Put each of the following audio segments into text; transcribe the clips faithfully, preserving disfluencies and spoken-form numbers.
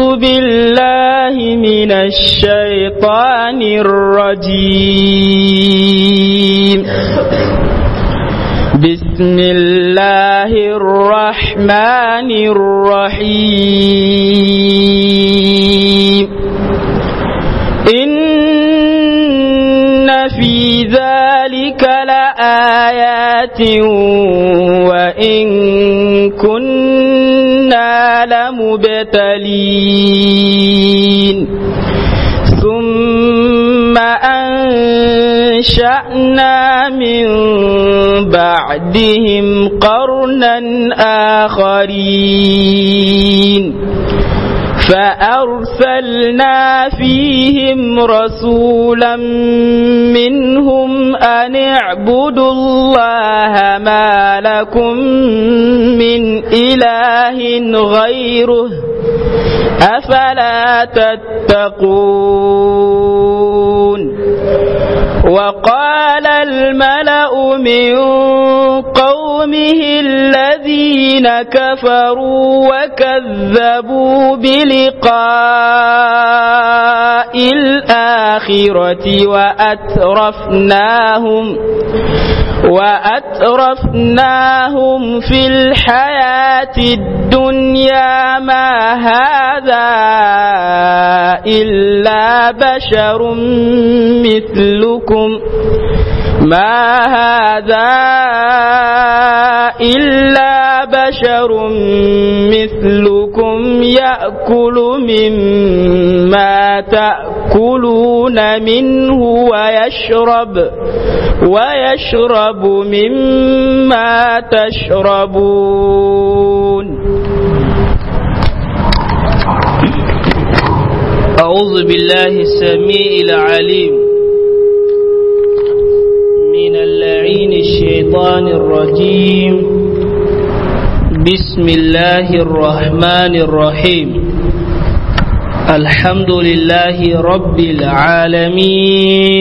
بالله من الشيطان الرجيم. بسم الله الرحمن الرحيم. إن في ذلك لآيات وإن كنا لمبتلين ثم أنشأنا من بعدهم قرنا آخرين فأرسلنا فيهم رسولا منهم أن اعبدوا الله ما لكم من إله غيره أفلا تتقون. وقال الملأ من قومه الذين كفروا وكذبوا بلقاء الآخرة وأترفناهم وأترفناهم في الحياة الدنيا ما هذا إلا بشر مثلكم ما هذا إلا بشر مثلكم يأكل مما تأكلون منه ويشرب ويشرب مما تشربون. أعوذ بالله السميع العليم من اللعين الشيطان الرجيم. بسم الله الرحمن الرحيم. الحمد لله رب العالمين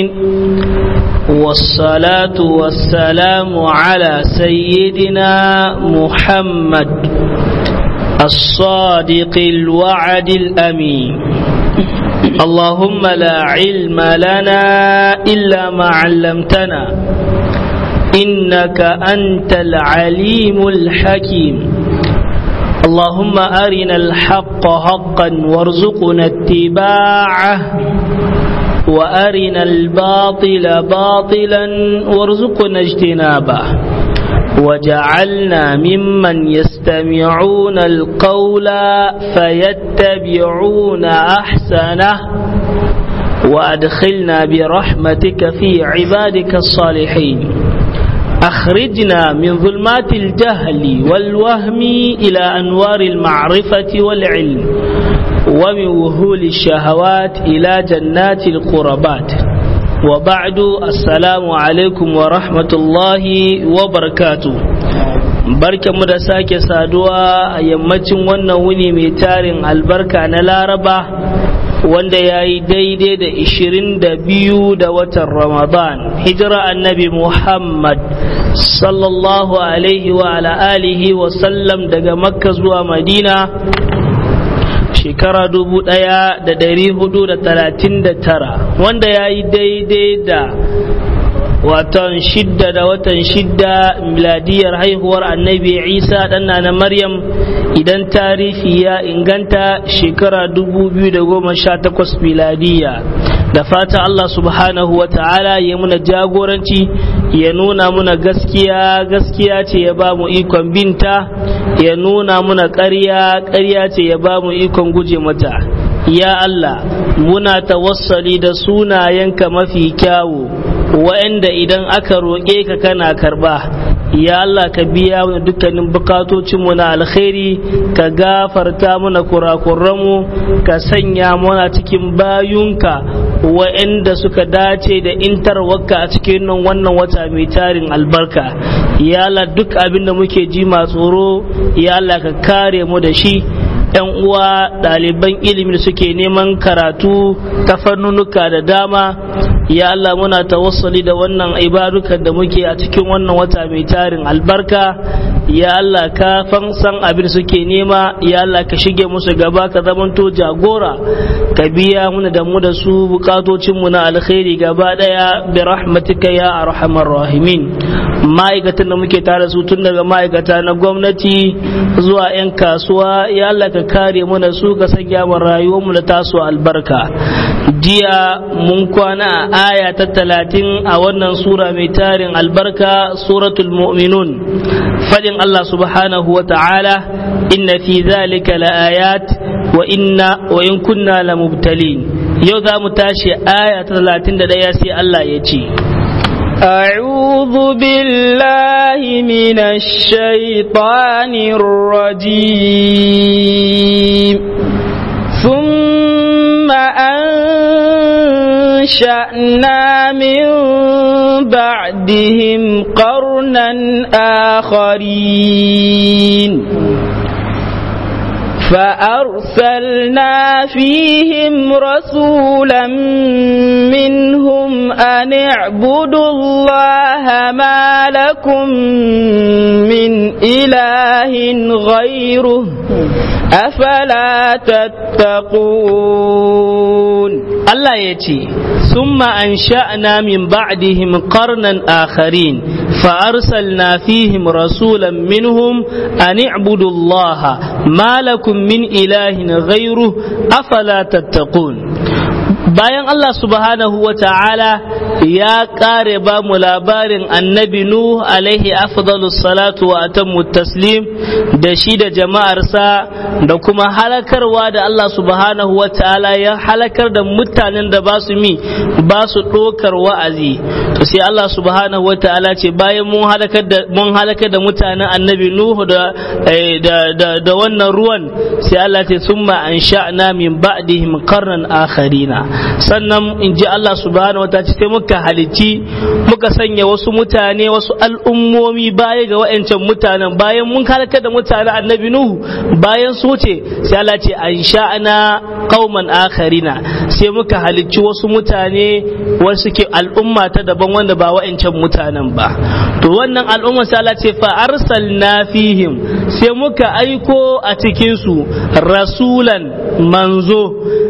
والصلاة والسلام على سيدنا محمد الصادق الوعد الأمين. اللهم لا علم لنا إلا ما علمتنا إنك أنت العليم الحكيم. اللهم أرنا الحق حقا وارزقنا اتباعه وأرنا الباطل باطلا وارزقنا اجتنابه وجعلنا ممن يستمعون القول فيتبعون أحسنه وأدخلنا برحمتك في عبادك الصالحين. أخرجنا من ظلمات الجهل والوهم إلى أنوار المعرفة والعلم ومن وهول الشهوات إلى جنات القربات. وبعد السلام عليكم ورحمة الله وبركاته. barka mu da sake saduwa a yammacin wannan wuni mai tarin albarka na Laraba wanda ya yi daidai da ishirin da biyu da watan Ramadan hijira annabi Muhammad sallallahu alaihi wa ala alihi wa sallam daga Makka zuwa Madina shekara dubu ɗaya da dari hudu da talatin da tara wanda ya yi daidai da watan shidda da watan shidda miladiyar haihuwar annabi Isa ɗanna na Maryam idan tarihi ya inganta shekara dubu biyu da goma sha takwas miladiya. Da fata Allah subhanahu wa ta'ala ya muna jagoranci ya nuna muna gaskiya gaskiya ce ya ba mu ikon binta ya nuna muna ƙarya ƙarya ce ya ba mu ikon guje mata. Ya Allah muna tawassali da sunayenka mafi kyawu wa'anda idan aka roƙe ka kana karba. Ya Allah ka biya mana dukkanin bukatocinmu na alkhairi ka gafarta mana kurakuranmu ka sanya mana cikin bayunka wa'anda suka dace da intarwarka a cikin wannan wata mai tarin albarka. Ya Allah duk abin da muke ji ma tsoro ya Allah ka kare mu da shi. ‘Yan uwa ɗaliban ilimin suke neman karatu ta fannunuka da dama ya Allah muna tawassuli da wannan ibadukan da muke a cikin wannan wata mai tarin albarka ya Allah ka san abin suke nema ya Allah ka shige musu gaba ka zamanto jagora ka biya muna da mu da su bukatocin mu na alkhairi gaba daya bi rahmatika ya arhamar rahimin. Ma'aikatan da muke tare su tun daga ma'aikata na gwamnati zuwa 'yan kasuwa ya Allah ka kare mu da su ka sanya mu rayuwar mu da tasu albarka. Jiya mun kwana a aya ta talatin a wannan sura mai tarin albarka suratul mu'minun fadin Allah subhanahu wa ta'ala inna fi zalika la ayat wa inna wa in kunna la mubtalin. Yau za mu tashi aya ta talatin da ɗaya sai Allah ya ce أعوذ بالله من الشيطان الرجيم ثم أنشأنا من بعدهم قرنا آخرين فأرسلنا فيهم رسولا منهم أن اعبدوا الله ما لكم من إله غيره أفلا تتقون. الله يتي ثم أنشأنا من بعدهم قرنا آخرين فأرسلنا فيهم رسولا منهم أن اعبدوا الله ما لكم من إله غيره أفلا تتقون. bayan Allah subhanahu wa ta'ala ya kare ba mu labarin annabi Nuh alaihi afdalus salatu wa atammu taslim da shi da jama'arsa da kuma halakarwa da Allah subhanahu wa ta'ala ya halakar da mutanen da ba su mi ba su ɗokar wa'azi. To sai Allah subhanahu wa ta'ala ce bayan mun halakar da mun halakar da mutanen annabi Nuh da da da, da wannan ruwan sai Allah ce summa ansha'na min ba'dihim qarnan akharina. Sannan in ji Allah subhanahu wa ta'ala sai muka halicci muka sanya wasu mutane wasu al'ummomi baya ga wa'ancan mutanen bayan mun halaka da mutanen annabi Nuhu bayan su ce sai Allah ce an sha'ana qauman akharina sai muka halicci wasu mutane wasu ke al'umma ta daban wanda ba wa'ancan mutanen ba. To wannan al'umma sai Allah ce fa arsalna fihim sai muka aiko a cikin su rasulan manzo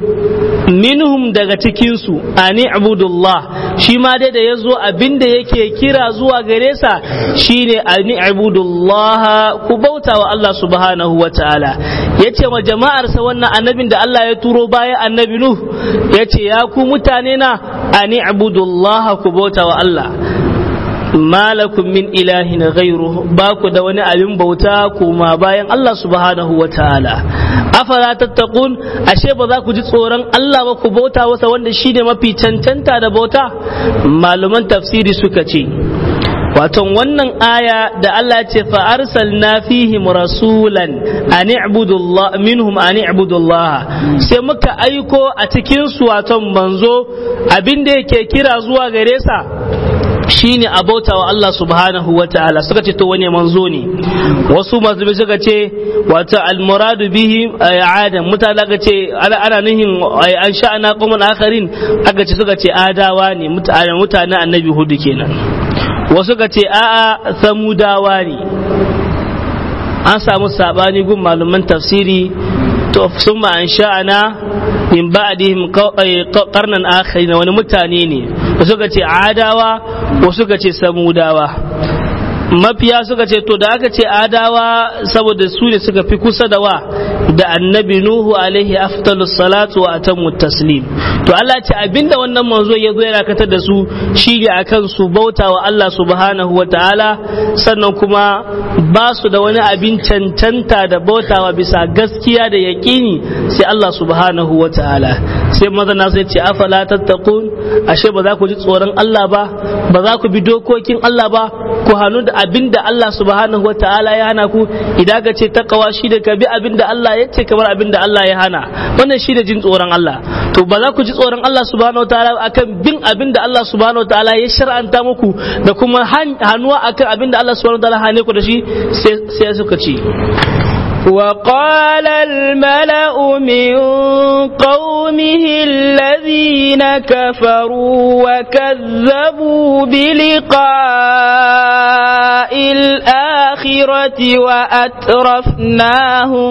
minhum daga cikinsu ani abudullah shi ma dai da ya zo abinda yake kira zuwa gare sa shine ani abudullah ku bauta wa Allah subhanahu wa ta'ala. Yace wa jama'arsa wannan annabin da Allah ya turo baya annabi Nuh yace ya ku mutane na ani abudullah ku bauta wa Allah malakum min ilahin ghayruhu ba ku da wani abin bauta kuma bayan Allah subhanahu wa ta'ala. Afala tattaqun ashe ba za ku ji tsoron Allah ba ku bauta wasa wanda shine mafi cancanta da bauta. Malaman tafsiri suka ce waton wannan aya da Allah ce fa arsalna fihim rasulan an i'budullah minhum an i'budullah sai muka aiko a cikin su waton manzo abinda yake kira zuwa gare sa shine a bauta wa Allah subhanahu wa ta'ala. Suka ce to wani manzo ne wasu mazlubi suka ce wato almuradu bihi adam mutane aka ce ana nuhin an sha'ana qauman akharin aka ce suka ce adawa ne mutane annabi hudu kenan. Wasu suka ce a'a samudawa ne. An samu sabani gun malaman tafsiri to summa an sha'ana min ba'dihim qarnan akharin wani mutane ne wasu suka ce adawa wasu suka ce samudawa. Mafiya suka ce to da aka ce adawa saboda su ne suka fi kusa da wa da annabi Nuhu alaihi afdalus salatu wa atammu taslim. To Allah ce abinda wannan manzo ya zo yana katar da su shi ne akan su bauta wa Allah subhanahu wa ta'ala sannan kuma ba su da wani abin cancanta da bautawa bisa gaskiya da yaƙini sai Allah subhanahu wa ta'ala. Sai mazana sai ce afala tattaqun ashe ba za ku ji tsoron Allah ba ba za ku bi dokokin Allah ba ku hannu da abinda Allah subhanahu wa ta'ala ya hana ku. Idan ka ce takawa shi da ka bi abinda Allah ya ce kamar abinda Allah ya hana wannan shi da jin tsoron Allah. To ba za ku ji tsoron Allah subhanahu wa ta'ala akan bin abinda Allah subhanahu wa ta'ala ya shar'anta muku da kuma hannuwa akan abinda Allah subhanahu wa ta'ala hane ku da shi sai suka ce وقال الملأ من قومه الذين كفروا وكذبوا بلقاء الآخرة وأترفناهم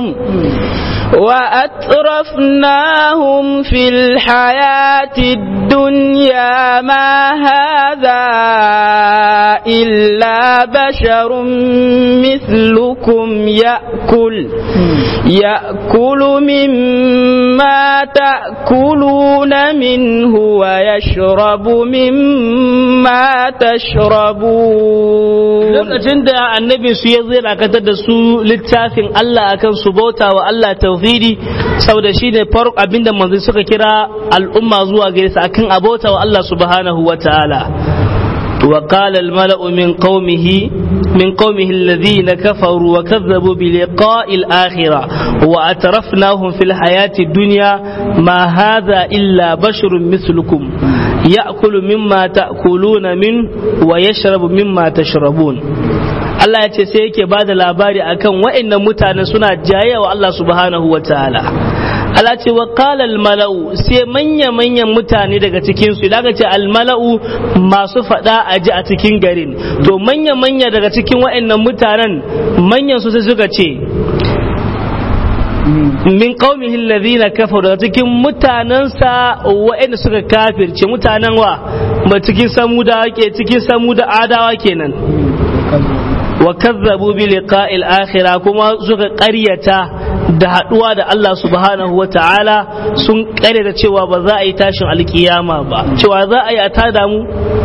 وأترفناهم في الحياة الدنيا ما هذا إلا بشر مثلكم يأكل يأكل مما تأكلون منه ويشرب مما تشربون. lokacin da annabi su ya zai dakatar da su littafin Allah akan su bauta wa Allah tauhidi saboda shine farko abinda manzo suka kira al'umma zuwa gare su akan abota wa Allah subhanahu wa ta'ala. وقال الملأ من قومه من قومه الذين كفروا وكذبوا بلقاء الآخرة وأترفناهم في الحياة الدنيا ما هذا إلا بشر مثلكم يأكل مما تأكلون منه ويشرب مما تشربون. Allah ya ce sai yake ba da labari akan wa'annan mutanen suna jayayya wa Allah subhanahu wa ta'ala. Allah ce wa qala al mala'u sai manya manyan mutane daga cikin su idan ce al mala'u masu fada aji a cikin garin to manya manya daga cikin wa'annan mutanen manyan su sai suka ce min qaumihi alladhina kafaru daga cikin mutanansa wa'anda suka kafirce mutanen wa ba cikin samuda ke cikin samuda adawa kenan wa kazzabu bi liqa'il akhirah kuma suka ƙaryata da haduwa da Allah subhanahu wata'ala sun ƙaryata cewa ba za a yi tashin alkiyama ba cewa za a yi a tada mu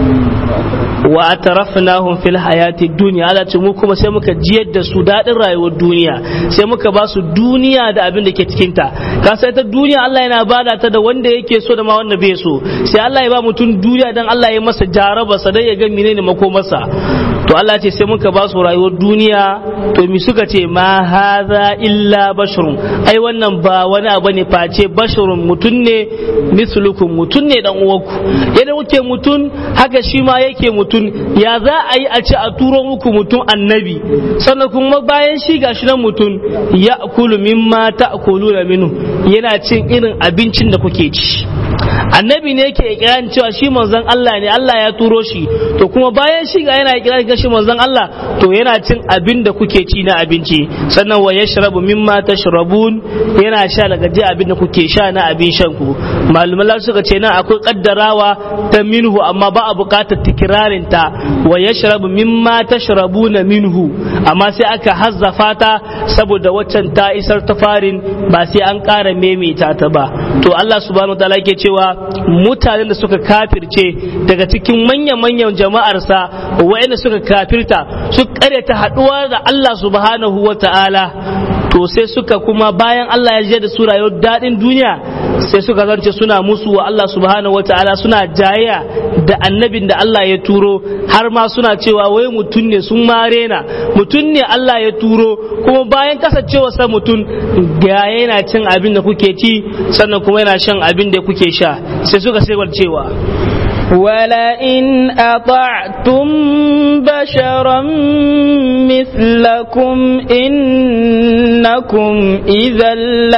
wa atarafnahum fil hayati dunya Allah ce mu kuma sai muka jiyar da su dadin rayuwar duniya sai muka ba su duniya da abin da ke cikin ta ka sai ta duniya Allah yana bada ta da wanda yake so da ma wanda bai so sai Allah ya ba mutum duniya dan Allah ya masa jaraba sa dai ya ga menene makomarsa to Allah ce sai muka ba su rayuwar duniya to mi suka ce ma hadha illa basharun ai wannan ba wani abu ne face basharun mutun ne mislukum mutun ne dan uwanku yadda kuke mutun haka shi ma yake mutun ya za a yi a ce a turo muku mutun annabi sannan kuma bayan shi gashi nan mutun ya akulu mimma ta'kuluna minhu yana cin irin abincin da kuke ci annabi ne yake ikirarin cewa shi manzon Allah ne Allah ya turo shi to kuma bayan shi ga yana ikirarin ga shi manzon Allah to yana cin abin da kuke ci na abinci sannan wa yashrabu mimma tashrabun yana sha daga ji abin da kuke sha na abin shan ku malumai suka ce nan akwai kaddarawa ta minhu amma ba a bukatar tikirarin ta wa yashrabu mimma tashrabuna minhu amma sai aka hazzafa ta saboda waccan ta isar ta farin ba sai an ƙara maimaita ta ba to Allah subhanahu wataala yake cewa mutanen da suka kafirce daga cikin manya-manyan jama'arsa wa'anda suka kafirta su karyata haduwa da Allah subhanahu wataala to sai suka kuma bayan Allah ya je da su rayuwar dadin duniya sai suka zance suna musu wa Allah subhanahu wataala suna jayayya da annabin da Allah ya turo har ma suna cewa wai mutun ne sun marena mutun ne Allah ya turo kuma bayan kasancewa sa mutun ga yana cin abin da kuke ci sannan kuma yana shan abin da kuke sha sai suka sai cewa ولئن أطعتم بشرا مثلكم إنكم إذا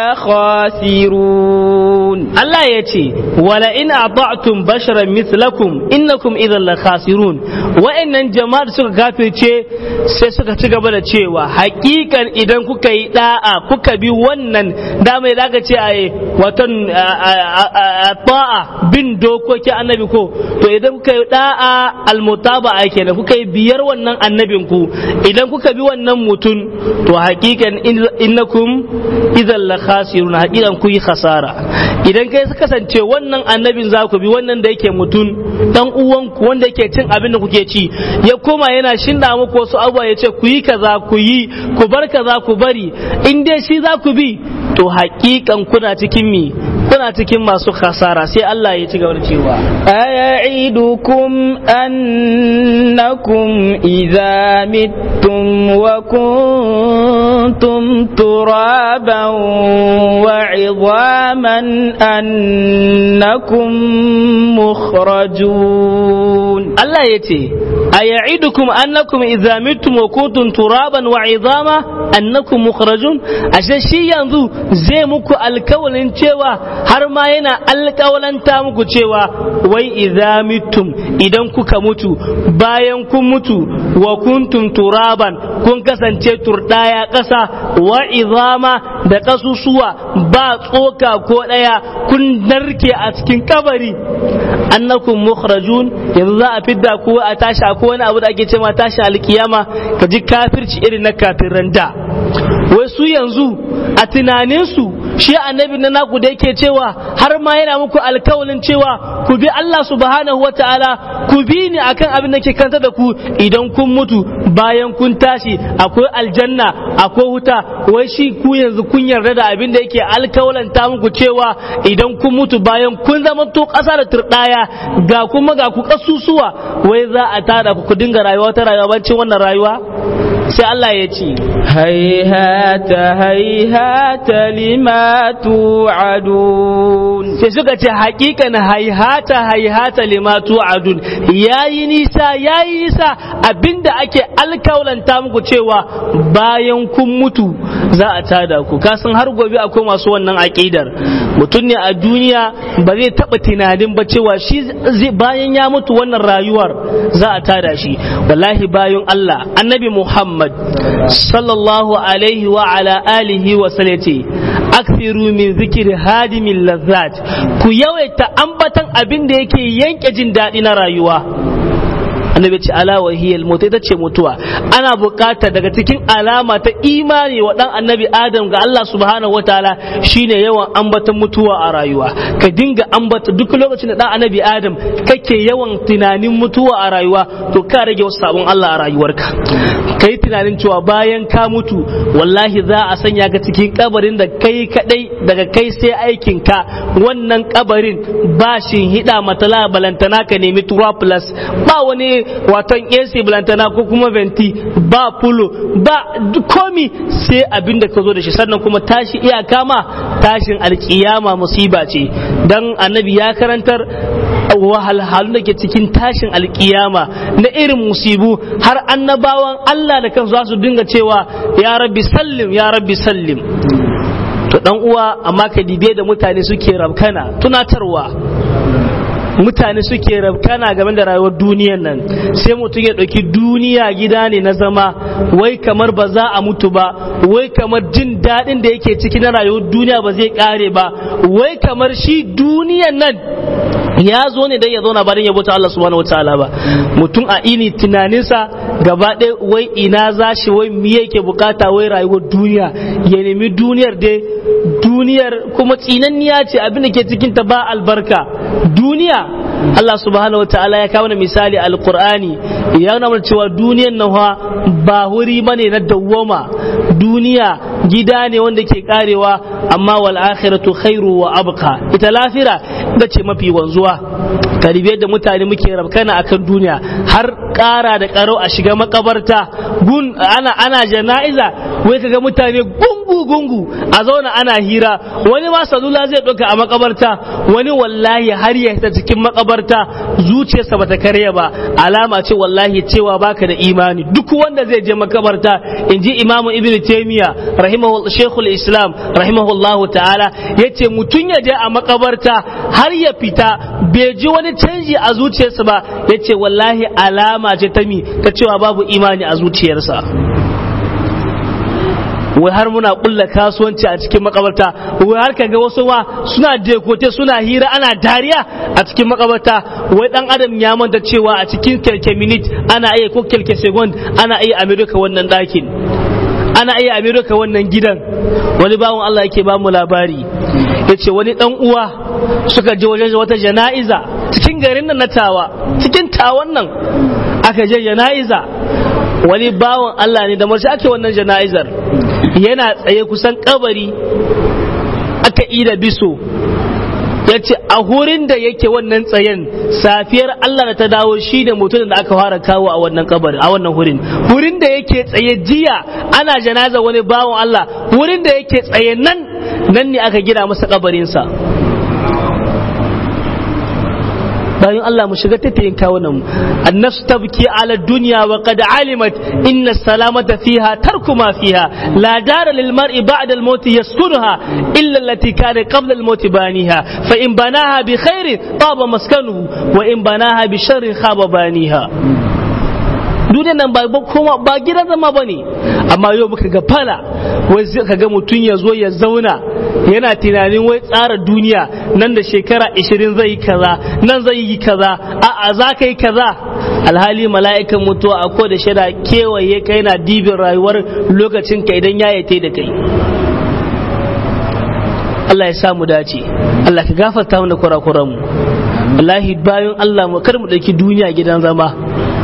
لخاسرون الله يتي ولئن أطعتم بشرا مثلكم إنكم إذا لخاسرون وإن جماعة سوك كافر سيسوك تقبل تشيوا حقيقا إذا كوكا يداء كوكا بي ونن دام يداك تشيوا وطن الطاعة بن دوكو كي أنا بكو to idan kuka yi da'a almutaba'a kenan kuka yi biyar wannan annabin ku idan kuka bi wannan mutun to hakikan innakum idan la khasirun hakikan ku yi khasara idan kai su kasance wannan annabin za ku bi wannan da yake mutun dan uwan ku wanda yake cin abin da kuke ci ya koma yana shinda muku wasu abubuwa ya ce ku yi kaza ku yi ku bar kaza ku bari in dai shi za ku bi to hakikan kuna cikin mi kuna cikin masu khasara sai Allah ya ci gaba da cewa aya'idukum annakum idza mittum wa kuntum turaban wa 'idhaman annakum mukhrajun Allah yace aya'idukum annakum idza mittum wa kuntum turaban wa 'idhama annakum mukhrajun ashe shi yanzu zai muku alkawalin cewa har ma yana alƙawalanta muku cewa wai idza mittum idan kuka mutu bayan kun mutu wa kuntum turaban kun kasance turdaya ƙasa wa izama da ƙasusuwa ba tsoka ko ɗaya kun narke a cikin kabari annakum mukhrajun yanzu za a fidda ku a tashi ko wani abu da ake cewa tashi alkiyama ka ji kafirci irin na kafiran da wai su yanzu a tunaninsu shi annabi na naku da yake cewa har ma yana muku alkawalin cewa ku bi Allah subhanahu wataala ku bi ni akan abin da ke kanta da ku idan kun mutu bayan kun tashi akwai aljanna akwai wuta wai shi ku yanzu kun yarda da abin da yake alkawalanta muku cewa idan kun mutu bayan kun zama to ƙasa da turdaya ga kuma ga ku kasusuwa wai za a tada ku ku dinga rayuwa ta rayuwa bancin wannan rayuwa sai Allah ya ce haihata haihata lima tu'adun sai suka ce haƙiƙan haihata haihata lima tu'adun yayi nisa yayi nisa abinda ake alkaulanta muku cewa bayan kun mutu za a tada ku kasan har gobe akwai masu wannan aqidar mutum ne a duniya ba zai taba tunanin ba cewa shi bayan ya mutu wannan rayuwar za a tada shi wallahi bayan Allah annabi Muhammad sallallahu alaihi wa ala alihi wa sallati akthiru min zikri hadimil lazzat ku yawaita ambatan abin da yake yanke jin daɗi na rayuwa annabi ce ala wahiyal mauta ita ce mutuwa ana bukata daga cikin alama ta imani wa dan annabi adam ga Allah subhanahu wataala shine yawan ambatan mutuwa a rayuwa ka dinga ambata duk lokacin da dan annabi adam kake yawan tunanin mutuwa a rayuwa to ka rage wasu sabon Allah a rayuwarka kai tunanin cewa bayan ka mutu wallahi za a sanya ka cikin kabarin da kai kadai daga kai sai aikin ka wannan kabarin ba shin hida matala balantana ka nemi tura plus ba wani waton A C balantana ko kuma venti ba pulo ba komi sai abin da ka zo da shi sannan kuma tashi iyaka ma tashin alkiyama musiba ce dan annabi ya karantar wahalhalun da ke cikin tashin alkiyama na irin musibu har annabawan Allah da kansu za su dinga cewa ya rabbi sallim ya rabbi sallim to dan uwa amma ka dibe da mutane suke rabkana tunatarwa mutane suke rabkana game da rayuwar duniyan nan sai mutum ya ɗauki duniya gida ne na zama wai kamar ba za a mutu ba wai kamar jin daɗin da yake ciki na rayuwar duniya ba zai ƙare ba wai kamar shi duniyan nan ya zo ne dan ya zauna ba dan ya bauta Allah subhanahu wataala ba mutum a ini tunaninsa gaba ɗaya wai ina za shi wai me yake bukata wai rayuwar duniya ya nemi duniyar dai duniyar kuma tsinanniya ce abin da ke cikin ta ba albarka duniya Allah subhanahu wa ta'ala ya kawo misali alqur'ani ya nuna cewa duniyar nan ba wuri bane na dawwama duniya gida ne wanda ke karewa amma wal akhiratu khairu wa abqa ita lafira ita ce mafi wanzuwa tarbiyyar da mutane muke rabkana akan duniya har kara da karo a shiga makabarta gun ana ana jana'iza wai kaga mutane gungu gungu a zauna ana hira wani ma salula zai doka a makabarta wani wallahi har ya ta cikin makabarta zuciyarsa bata karya ba alama ce wallahi cewa baka da imani duk wanda zai je makabarta inji imamu ibnu taymiya rahimahu shaykhul islam rahimahullahu ta'ala yace mutun ya je a makabarta har ya fita bai ji wani canji a zuciyarsa ba yace wallahi alama ce ta mi ta cewa babu imani a zuciyarsa wai har muna kulla kasuwanci a cikin makabarta wai har kaga wasu ma suna dekote suna hira ana dariya a cikin makabarta wai dan adam ya manta cewa a cikin kelke minute ana iya ko kelke second ana iya america wannan dakin ana iya america wannan gidan wani bawon Allah yake ba mu labari yace wani dan uwa suka je wajen wata jana'iza cikin garin nan na tawa cikin tawan nan aka je jana'iza wani bawon Allah ne da mace ake wannan jana'izar yana tsaye kusan kabari aka ida biso ya ce a hurin da yake wannan tsayen safiyar Allah da ta dawo shi da mutumin da aka fara kawo a wannan kabari a wannan hurin hurin da yake tsaye jiya ana janaza wani bawon Allah hurin da yake tsaye nan nan ne aka gina masa kabarinsa bayan Allah mu shiga tattayin kawunan mu annas tabki ala dunya wa qad alimat inna salamata fiha tarku ma fiha la dara lil mar'i ba'da al maut yaskunuha illa allati kana qabla al maut baniha fa in banaha bi khairin taba maskanuhu wa in banaha bi sharrin khaba baniha. Duniyan nan ba kuma ba gidan zama bane, amma yau muka ga fala wai sai ka ga mutum ya zo ya zauna yana tunanin wai tsara duniya nan da shekara ishirin zai yi kaza nan zai yi kaza a'a za ka yi kaza alhali mala'ikan mutuwa a ko da shida kewaye kai na dibin rayuwar lokacin ka idan ya yate da kai. Allah ya samu dace, Allah ka gafarta mana kurakuran mu. Wallahi bayan Allah mu kar mu dauki duniya gidan zama.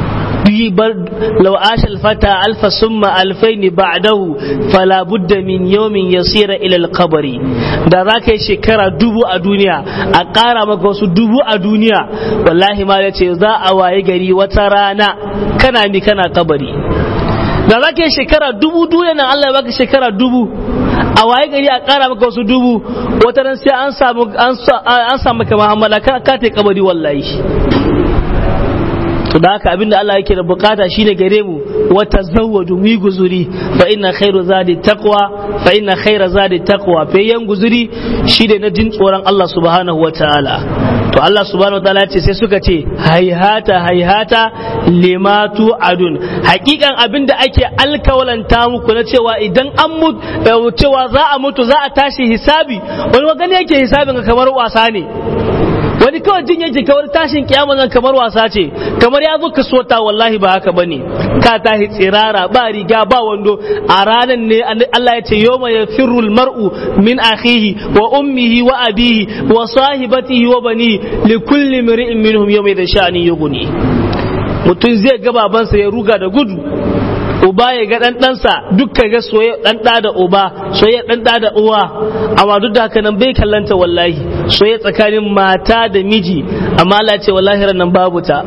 لو عاش الفتى ألف ثم ألفين بعده فلا بد من يوم يصير إلى القبر. da za ka yi shekara dubu a duniya a ƙara maka wasu dubu a duniya wallahi ma ya ce za a waye gari wata rana kana mi kana kabari. da za ka yi shekara dubu duniya nan Allah ya baka shekara dubu a waye gari a ƙara maka wasu dubu wata ran sai an samu an samu kamar hamala ka ta kabari wallahi. to da haka abinda Allah yake da bukata shine gare mu wa tazawwadu mi guzuri fa inna khairu zadi taqwa fa inna khaira zadi taqwa fa yan guzuri shine na jin tsoron Allah subhanahu wataala. to Allah subhanahu wataala ce sai suka ce hayhata hayhata limatu adun, hakikan abinda ake alkawalanta muku na cewa idan an mutu cewa za a mutu za a tashi hisabi, wani magana yake hisabin kamar wasa ne, wani kawai jin yake kawar tashin kiyama nan kamar wasa ce, kamar ya zo ka sota wallahi ba haka bane. ka tahi tsirara ba riga ba wando a ranan ne Allah ya ce yawma yafirul mar'u min akhihi wa ummihi wa abihi wa sahibatihi wa bani li kulli mar'in minhum yawma yadshani yughni. mutum zai ga babansa ya ruga da gudu, uba ya ga dan ɗansa dukkan ga soyayya dan ɗa da uba, soyayya dan ɗa da uwa, amma duk da haka nan bai kallanta wallahi soyayya tsakanin mata da miji, amma Allah ce wallahi ran nan babu ta.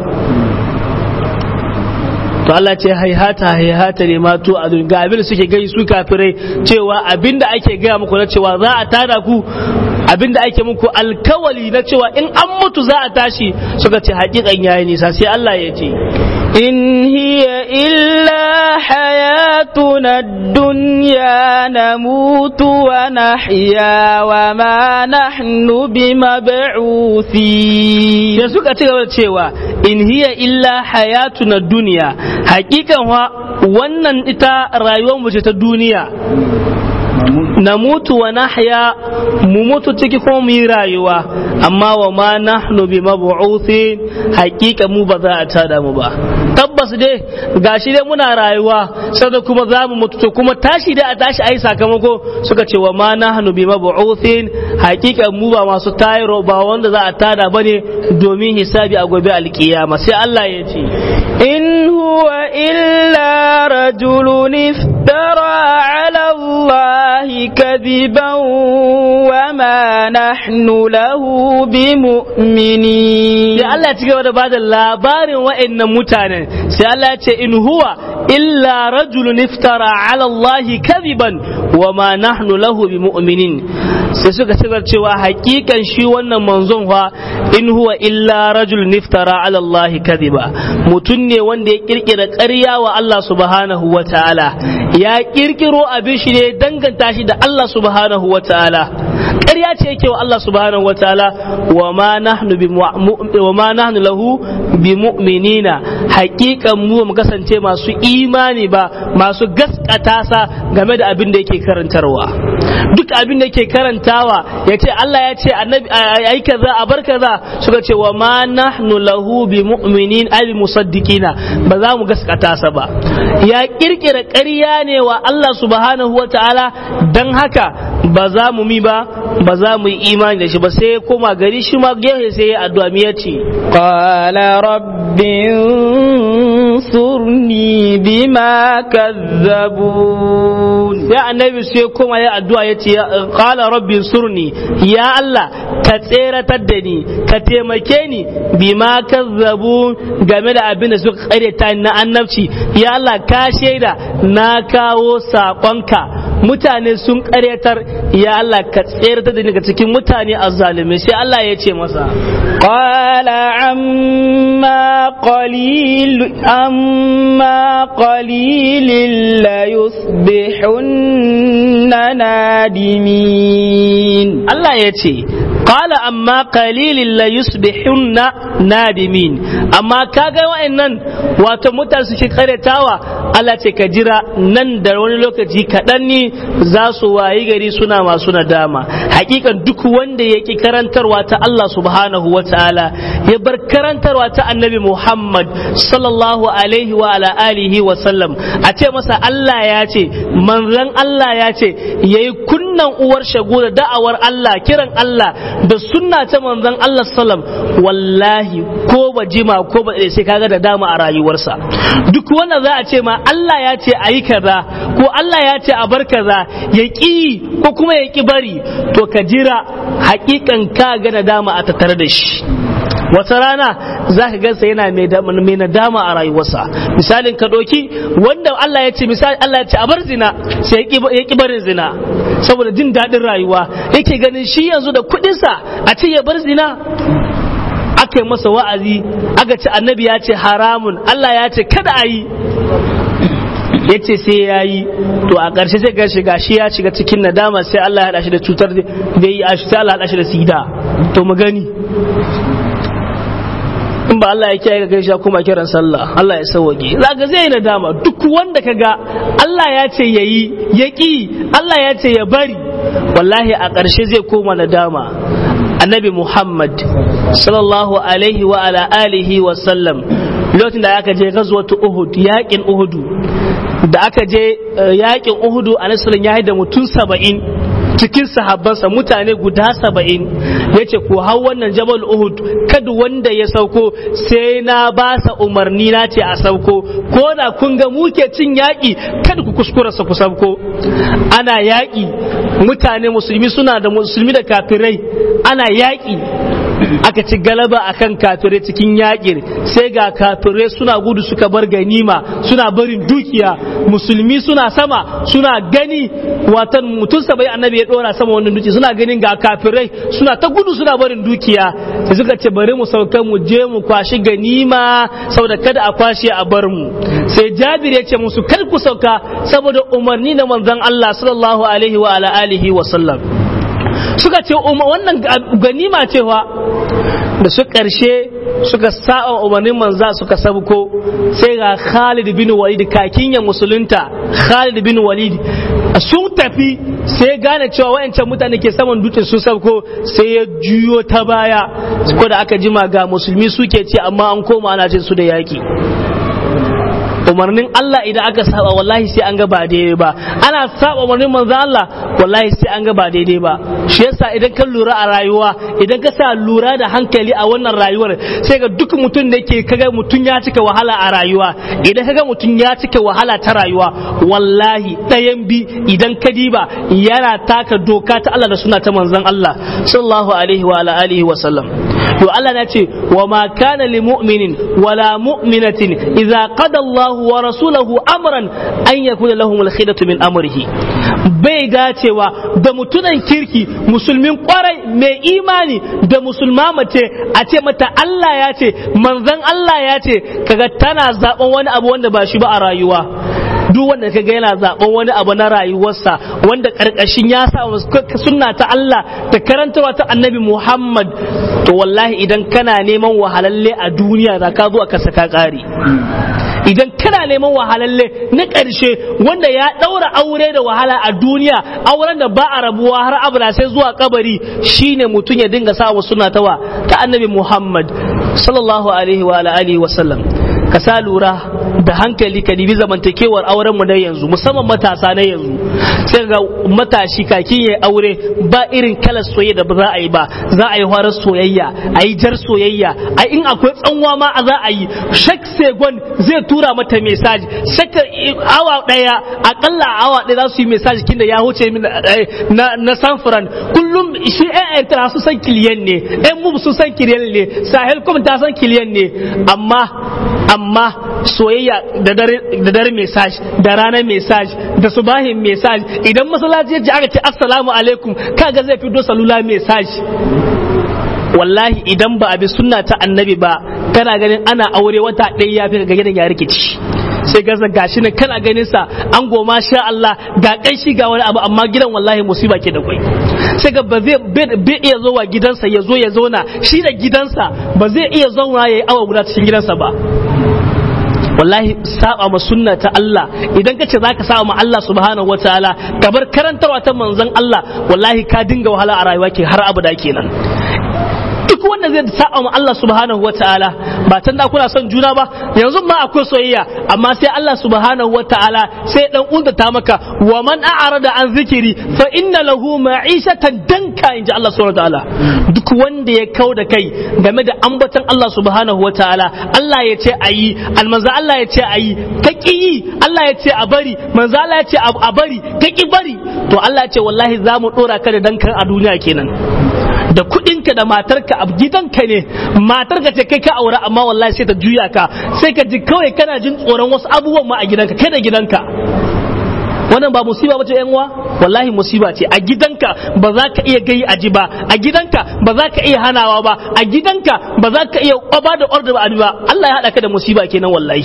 to Allah ce haihata haihata ne ma to a ga abin da suke gai su kafirai cewa abinda ake gaya muku na cewa za a tada ku, abinda ake muku alkawali na cewa in an mutu za a tashi, suka ce hakikan yayi nisa. sai Allah ya ce إن هي إلا حياتنا الدنيا نموت ونحيا وما نحن بمبعوثين. ya suka ci gaba da cewa in hiya illa hayatuna duniya, hakikan wannan ita rayuwar mu ce ta duniya, na mutu wa nahya mu mutu ciki kuma mu yi rayuwa, amma wa ma nahnu bi mab'uthin, hakika mu ba za a tada mu ba. tabbas dai gashi dai muna rayuwa sai kuma za mu mutu, to kuma tashi dai a tashi ai sakamako. suka ce wa ma nahnu bi mab'uthin, hakika mu ba masu tayro ba wanda za a tada bane domin hisabi a gobe alkiyama. sai Allah ya ce in huwa illa rajulun iftara ala Allah kadiban wa ma nahnu lahu bimu'minin. sai Allah ya ci gaba da bada labarin wa'annan mutanen, sai Allah ya ce in huwa illa rajulun iftara ala Allah kadiban wa ma nahnu lahu bimu'minin. sai suka ce cewa hakikan shi wannan manzon fa in huwa illa rajulun iftara ala Allah kadiba, mutun ne wanda ya kirkira ƙarya wa Allah subhanahu wa ta'ala, ya kirkiro abin shi ne danganta shi da Allah subhanahu wa ta'ala, ƙarya ce yake wa Allah subhanahu wa ta'ala. wa ma nahnu bi wa ma nahnu lahu bi mu'minina, hakikan mu mu kasance masu imani ba, masu gaskata sa game da abin da yake karantarwa. duk abin da yake karantawa ya ce Allah ya ce annabi ayi kaza a bar kaza, suka ce wa ma nahnu lahu bi mu'minin ay musaddiqina, ba za mu gaskata sa ba. ya kirkira ƙarya ne wa Allah subhanahu wa ta'ala, dan haka ba za mu mi ba ba za mu yi imani da shi ba. sai koma gari shi ma gefe sai ya addu'a mi yace qala rabbin surni bima kazzabun. ya annabi sai koma ya addu'a yace qala rabbin surni, ya Allah ka tseratar da ni, ka taimake ni bima kazzabun, game da abin da suka karyata na annabci. ya Allah ka shaida na kawo sakonka mutane sun ƙaryatar ya Allah ka tsayar da daga cikin mutane azzalimai sai Allah ya ce masa qala amma qalil amma qalilin la yusbihunna nadimin Allah ya ce qala amma qalilin la yusbihunna nadimin amma kaga wa'annan wato mutane suke ƙaryatawa Allah ce ka jira nan da wani lokaci kaɗan ne za su wayi gari suna masu nadama hakikan duk wanda ya ki karantarwa ta Allah subhanahu wa ta'ala ya bar karantarwa ta annabi Muhammad sallallahu alaihi wa ala alihi wa sallam a ce masa Allah ya ce manzon Allah ya ce yayi kunnan uwar shago da da'awar Allah kiran Allah da sunna ta manzon Allah sallam wallahi ko ba jima ko ba sai kaga da dama a rayuwarsa duk wanda za a ce ma Allah ya ce ayi kaza ko Allah ya ce a bar kaza ya ƙi ko kuma ya ƙi bari to ka jira hakikan ka ga nadama a tattare da shi wata rana za ka gansa yana mai nadama a rayuwarsa misalin ka ɗauki wanda Allah ya ce misali Allah ya ce a bar zina sai ya ƙi barin zina saboda jin daɗin rayuwa yake ganin shi yanzu da kuɗinsa a ce ya bar zina aka yi masa wa'azi aka ce annabi ya ce haramun Allah ya ce kada a yi ya ce sai ya yi to a ƙarshe sai ga shiga shi ya shiga cikin nadama sai Allah ya haɗa shi da cutar da yi a shi sai Allah ya haɗa shi da sida to mu gani in ba Allah ya kiyaye ga gaisha kuma kiran sallah Allah ya sauke zaka zai yi nadama duk wanda kaga Allah ya ce yayi ya ki Allah ya ce ya bari wallahi a ƙarshe zai koma nadama annabi Muhammad sallallahu alaihi wa ala alihi wa sallam lokacin da aka je gazwatu Uhud yaƙin Uhudu da aka je yaƙin Uhudu a nasarar ya da mutum saba'in cikin sahabbansa mutane guda saba'in ya ce ku hau wannan jabal Uhud kada wanda ya sauko sai na ba sa umarni na ce a sauko ko da kun ga muke cin yaƙi kada ku kuskura sa ku sauko ana yaƙi mutane musulmi suna da musulmi da kafirai ana yaƙi aka ci galaba akan kafirai cikin yaƙin sai ga kafirai suna gudu suka bar ganima suna barin dukiya musulmi suna sama suna gani watan mutum sabai annabi ya dora sama wannan dukiya suna ganin ga kafirai suna ta gudu suna barin dukiya sai suka ce bari mu sauka mu je mu kwashi ganima saboda kada a kwashi a bar mu sai Jabir ya ce musu kar ku sauka saboda umarni na manzon Allah sallallahu alaihi wa ala alihi wa sallam suka ce wannan ganima cewa da su ƙarshe suka sa'a umarnin manza suka sabko sai ga Khalid bin Walid kakin ya musulunta Khalid bin Walid sun tafi sai gane cewa wayancan mutane ke saman dutsen sun sabko sai ya juyo ta baya ko da aka jima ga musulmi suke ce amma an koma ana cin su da yaki umarnin Allah idan aka saba wallahi sai an ga ba daidai ba ana saba umarnin manzo Allah wallahi sai an ga ba daidai ba shi yasa idan ka lura a rayuwa idan ka sa lura da hankali a wannan rayuwar sai ga duk mutum da ke kaga mutum ya cika wahala a rayuwa idan kaga mutum ya cika wahala ta rayuwa wallahi ɗayan bi idan ka diba yana taka doka ta Allah da suna ta manzon Allah sallallahu alaihi wa alihi wa sallam to Allah na ce wa ma kana lil mu'minin wala mu'minatin idza qada Allah wa rasulahu amran an yakuna lahum al-khidatu min amrihi bai dacewa da mutunan kirki musulmin kwarai mai imani da musulma mace a ce mata Allah ya ce manzon Allah ya ce kaga tana zaben wani abu wanda ba shi ba a rayuwa duk wanda kaga yana zaben wani abu na rayuwarsa wanda karkashin ya sa sunna ta Allah da karantawa ta annabi Muhammad to wallahi idan kana neman wahalalle a duniya za ka zo aka saka kare idan kana neman wahalalle na ƙarshe wanda ya ɗaura aure da wahala a duniya auren da ba a rabuwa har abada sai zuwa kabari shine mutum ya dinga sa wa sunna tawa ta annabi Muhammad sallallahu alaihi wa alihi wa sallam ka sa lura da hankali ka dibi zamantakewar auren mu na yanzu musamman matasa na yanzu sai ga matashi kakin yayi aure ba irin kalar soyayya da ba za a yi ba za a yi horar soyayya a yi jar soyayya a in akwai tsanwa ma a za a yi shak segon zai tura mata message saka awa daya akalla awa daya za su yi message kin da ya huce na na sanfran kullum shi ɗan tara su san kiliyan ne ɗan mu su san kiliyan ne sahel kuma ta san kiliyan ne amma amma soyayya da dare da dare message da ranar message da subahin message idan masallaci yaji aka ce assalamu alaikum kaga zai fito salula message wallahi idan ba a bi sunna ta annabi ba kana ganin ana aure wata ɗaya ya fi ga gidan ya rikici sai gaza gashi ne kana ganin sa an goma sha Allah ga kanshi ga wani abu amma gidan wallahi musiba ke da kwai sai ga ba zai bai iya zuwa gidansa ya zo ya zauna shi da gidansa ba zai iya zauna yayi awa guda cikin gidansa ba wallahi saba ma sunna ta Allah idan kace zaka saba ma Allah subhanahu wataala ka bar karantarwa ta manzon Allah wallahi ka dinga wahala a rayuwa ke har abada kenan duk wanda zai saba ma Allah subhanahu wataala ba tan da kuna son juna ba yanzu ma akwai soyayya amma sai Allah subhanahu wataala sai dan undata maka wa man a'rada an zikiri fa inna lahu ma'ishatan danka inji Allah subhanahu wataala duk wanda ya kauda kai game da ambaton Allah subhanahu wataala Allah ya ce ayi almanza Allah ya ce ayi ka ki Allah ya ce a bari manzo Allah ya ce a bari ka ki bari to Allah ya ce wallahi za mu dora ka da dankan a duniya kenan da kudinka da matarka a gidanka ne matarka ce kai ka aure amma wallahi sai ta juya ka sai ka ji kawai kana jin tsoron wasu abubuwan ma a gidanka kai da gidanka wannan ba musiba bace yan uwa wallahi musiba ce a gidanka ba za ka iya gai aji ba a gidanka ba za ka iya hanawa ba a gidanka ba za ka iya ba da order ba ba Allah ya hada ka da musiba kenan wallahi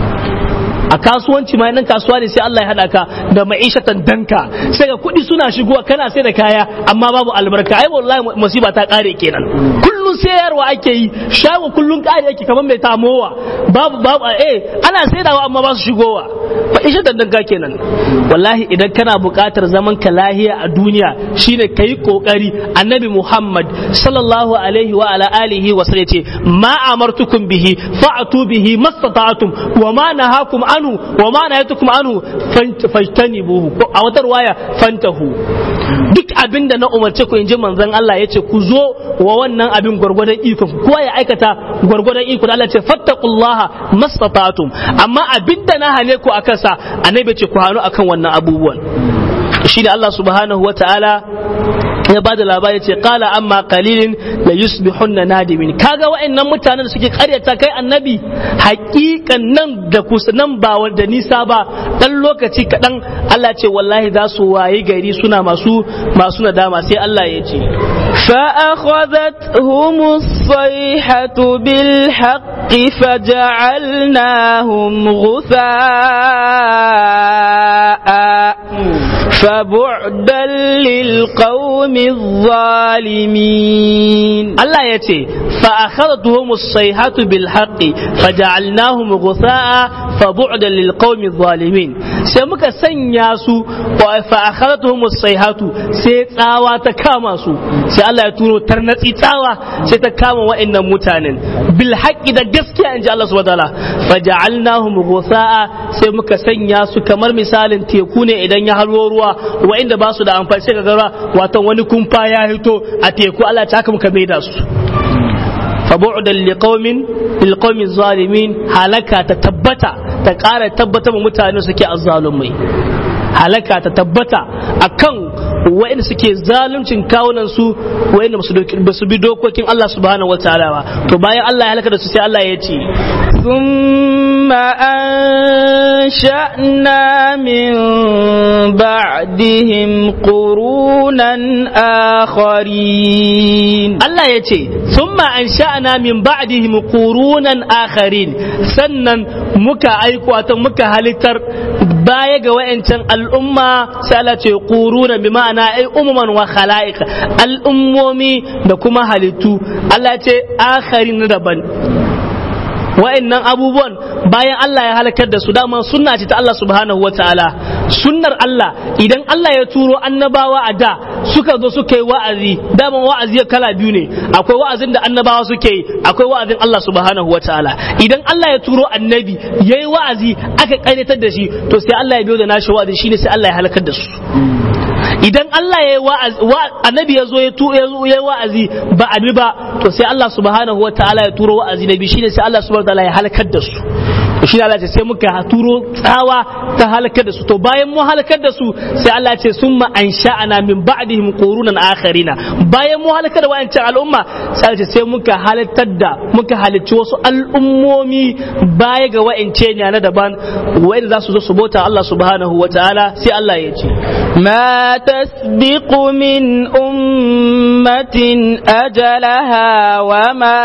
a kasuwanci ma nan kasuwa ne sai Allah ya hada ka da ma'ishatan danka sai ga kuɗi suna shigowa kana sai da kaya amma babu albarka ai wallahi musiba ta kare kenan kullun sayarwa ake yi shago kullun kare yake kamar mai tamowa babu babu eh ana saidawa amma ba su shigowa ma'ishatan danka kenan wallahi idan kana buƙatar zaman ka lahiya a duniya shine kai kokari annabi Muhammad sallallahu alaihi wa ala alihi wa sallam ce ma amartukum bihi fa'tu bihi mastata'tum wa ma nahakum an wa ma na yatukum anhu fajtanibuhu a wata ruwaya fantahu duk abinda na umarce ku inji manzon Allah yace ku zo wa wannan abin gurgurdan iko kowa ya aikata gurgurdan iko Allah ce fattaqullaha mastata'tum amma abinda na hane ku akan sa annabi ce ku hanu akan wannan abubuwan shi da Allah subhanahu wataala ya ba da labari ce kala amma qalilin la yusbihunna nadimin kaga wa'annan mutanen da suke karyata kai annabi hakikan nan da kusa nan ba wanda nisa ba dan lokaci kadan Allah ce wallahi za su waye gari suna masu masu nadama sai Allah ya ce fa akhadhathumus sayhatu bil haqqi faja'alnahum ghuthaa فبعدا للقوم الظالمين الله يتي فأخذتهم الصيحة بالحق فجعلناهم غثاء فبعدا للقوم الظالمين سيمك سنياسو فأخذتهم الصيحة سيتاوى تكاماسو سي الله يتورو ترنتي تاوى سيتكاما وإن متانن بالحق إذا جسكي أنجا الله سبحانه وتعالى فجعلناهم غثاء سيمك سنياسو كمر مثال تيكوني إذا يهلو ruwa wa'inda ba su da amfani sai ka gara watan wani kumfa ya hito a teku Allah ta haka muka maida su fa bu'dan liqaumin liqaumin zalimin halaka ta tabbata ta ƙara tabbata mu mutane suke azzalumai halaka ta tabbata akan wa'inda suke zaluncin kawunan su wa'inda ba su bi dokokin Allah subhanahu wataala ba to bayan Allah ya halaka da su sai Allah ya ce thumma ansha'na min ba'dihim qurunan akharin Allah ya ce thumma ansha'na min ba'dihim qurunan akharin sannan muka aiko ta muka halittar baya ga wa'ancan al'umma sai Allah ce quruna bi ma'ana ai umuman wa khalaiq al'ummomi da kuma halittu Allah ce akharin daban wa'annan abubuwan bayan Allah ya halakar da su dama sunna ce ta Allah subhanahu wataala sunnar Allah idan Allah ya turo annabawa a da suka zo suka yi wa'azi dama wa'azi kala biyu ne akwai wa'azin da annabawa suke yi akwai wa'azin Allah subhanahu wataala idan Allah ya turo annabi yayi wa'azi aka kainatar da shi to sai Allah ya biyo da nashi wa'azi shine sai Allah ya halakar da su idan Allah ya yi wa'azi annabi ya zo ya yi wa'azi ba abi ba to sai Allah subhanahu wataala ya turo wa'azi nabi shine sai Allah subhanahu wataala ya halakar da su shi Allah ce sai muka turo tsawa ta halakar da su to bayan mu halakar da su sai Allah ce summa ansha'ana min ba'dihim qurunan akharina bayan mu halakar da wayancan al'umma sai ce sai muka halittar da muka halicci wasu al'ummomi baya ga wayance ne na daban wayanda za su zo su bauta Allah subhanahu wataala sai Allah ya ce ma tasbiqu min ummatin ajalaha wa ma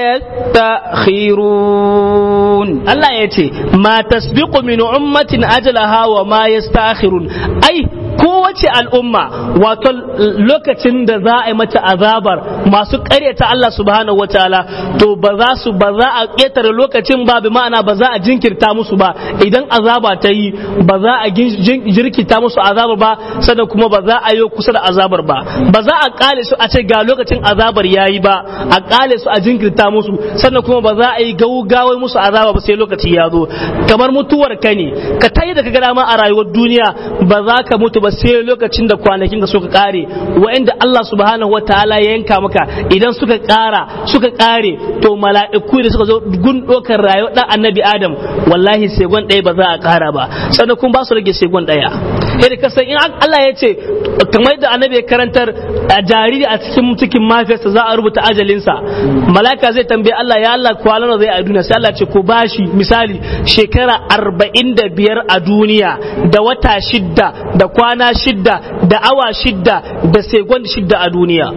yastakhirun Allah ya ce ma tasbiqu min ummatin ajalaha wa ma yastakhirun ai kowace al'umma wato lokacin da za a yi mata azabar masu ƙaryata Allah subhanahu wataala to ba za su ba za a ƙetare lokacin ba bi ma'ana ba za a jinkirta musu ba idan azaba ta yi ba za a jirkita musu azabar ba sannan kuma ba za a yi kusa da azabar ba ba za a ƙale su a ce ga lokacin azabar yayi ba a ƙale su a jinkirta musu sannan kuma ba za a yi gaugawai musu azaba ba sai lokaci ya zo kamar mutuwar ka ne ka tayi da ka ga dama a rayuwar duniya ba za ka mutu ba sai lokacin da kwanakin ka suka kare wa'anda Allah subhanahu wataala ya yanka maka idan suka kara suka kare to mala'iku da suka zo gun dokar rayuwar dan annabi Adam wallahi segon ɗaya ba za a kara ba sannan kun ba su rage segon ɗaya sai da kasan in Allah ya ce kamar da annabi ya karantar a jariri a cikin cikin mafiyarsa za a rubuta ajalinsa mala'ika zai tambaye Allah ya Allah kwanan zai a duniya sai Allah ce ko bashi misali shekara arba'in da biyar a duniya da wata shidda da kwana shidda da awa shidda da segon shidda a duniya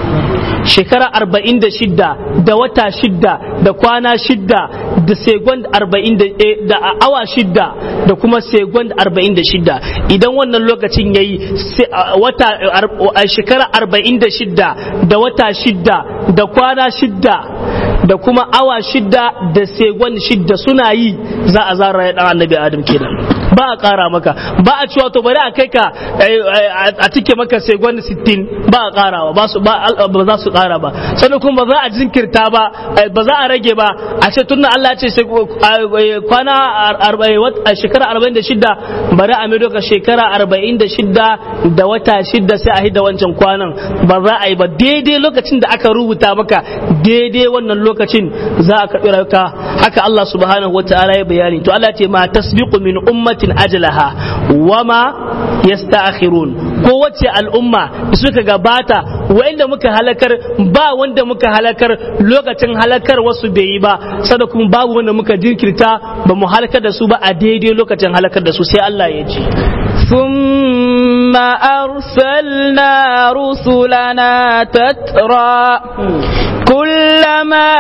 shekara arba'in da shidda da wata shidda da kwana shidda da segon arba'in da awa shidda da kuma segon arba'in da shidda idan wannan lokacin yayi wata shekara arba'in da shidda da wata shidda da kwana shidda da kuma awa shidda da segon shidda suna yi za a zara ya dan annabi Adam kenan ba a kara maka ba a cewa to bari a kai ka a cike maka segon sittin ba a karawa ba su ba za su kara ba sannan kuma ba za a jinkirta ba ba za a rage ba a ce tunna Allah ya ce kwana shekara arba'in da shidda bari a mai doka shekara arba'in da shidda da wata shidda sai a hidda wancan kwanan ba za a yi ba daidai lokacin da aka rubuta maka daidai wannan lokacin za a karɓi rayuka haka Allah subhanahu wa ta'ala ya bayani to Allah ya ce ma tasbiqu min ummatin ajalaha wama yasta'khirun ko wace al'umma da suka gabata wanda muka halakar ba wanda muka halakar lokacin halakar wasu bai yi ba sada kuma babu wanda muka jinkirta ba mu halakar da su ba a daidai lokacin halakar da su sai Allah ya ce ثم أرسلنا رسلنا تترى كلما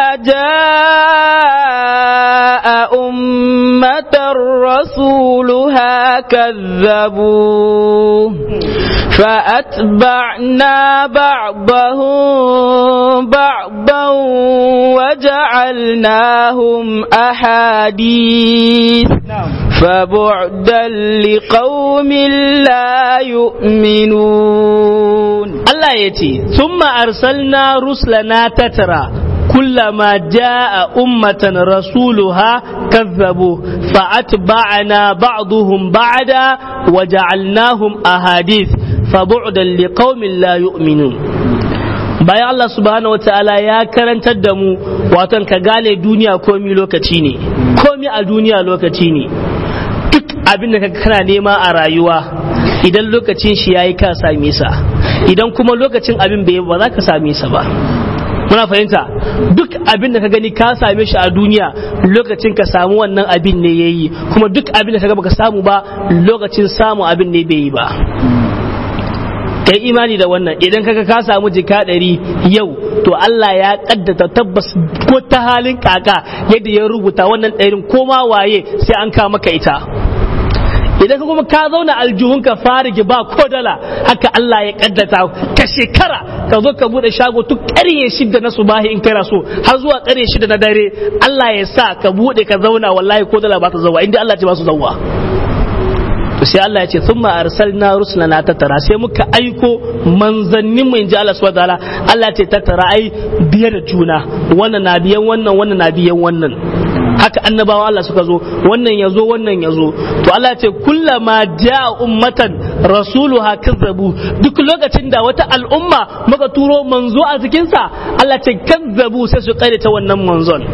جاء أمة رسولها كذبوه فأتبعنا بعضهم بعضا وجعلناهم أحاديث فبعدا لقوم لا يؤمنون الله يتي ثم أرسلنا رسلنا تترى كلما جاء أمة رسولها كذبوا فأتبعنا بعضهم بعدا وجعلناهم أحاديث فبعدا لقوم لا يؤمنون bayan Allah subhanahu wa ta'ala ya karantar da mu waton ka gane duniya komi lokaci ne komi a duniya lokaci ne duk abin da kana nema a rayuwa idan lokacin shi yayi ka same sa idan kuma lokacin abin bai ba za ka same sa ba muna fahimta duk abin da ka gani ka same shi a duniya lokacin ka samu wannan abin ne yayi kuma duk abin da ka ga baka samu ba lokacin samu abin ne bai yi ba kai imani da wannan idan kaga ka samu jika ɗari yau to Allah ya kaddata tabbas ko ta halin kaka yadda ya rubuta wannan ɗarin ko ma waye sai an ka maka ita idan kuma ka zauna aljuhun ka farigi ba ko dala haka Allah ya kaddata ka shekara ka zo ka bude shago tun ƙarye shida na subahi in kana so har zuwa ƙarye shida na dare Allah ya sa ka bude ka zauna wallahi ko dala ba ta zauwa inda Allah ce ba su zauwa sai Allah ya ce thumma arsalna rusulana tattara sai muka aiko manzannin mu inji Allah subhanahu wataala Allah ce tattara ai biyar da juna wannan na biyan wannan wannan na biyan wannan haka annabawa Allah suka zo wannan yazo wannan yazo to Allah ya ce kullama jaa ummatan rasuluha kazzabu duk lokacin da wata al'umma muka turo manzo a cikin sa Allah ce kazzabu sai su kare ta wannan manzon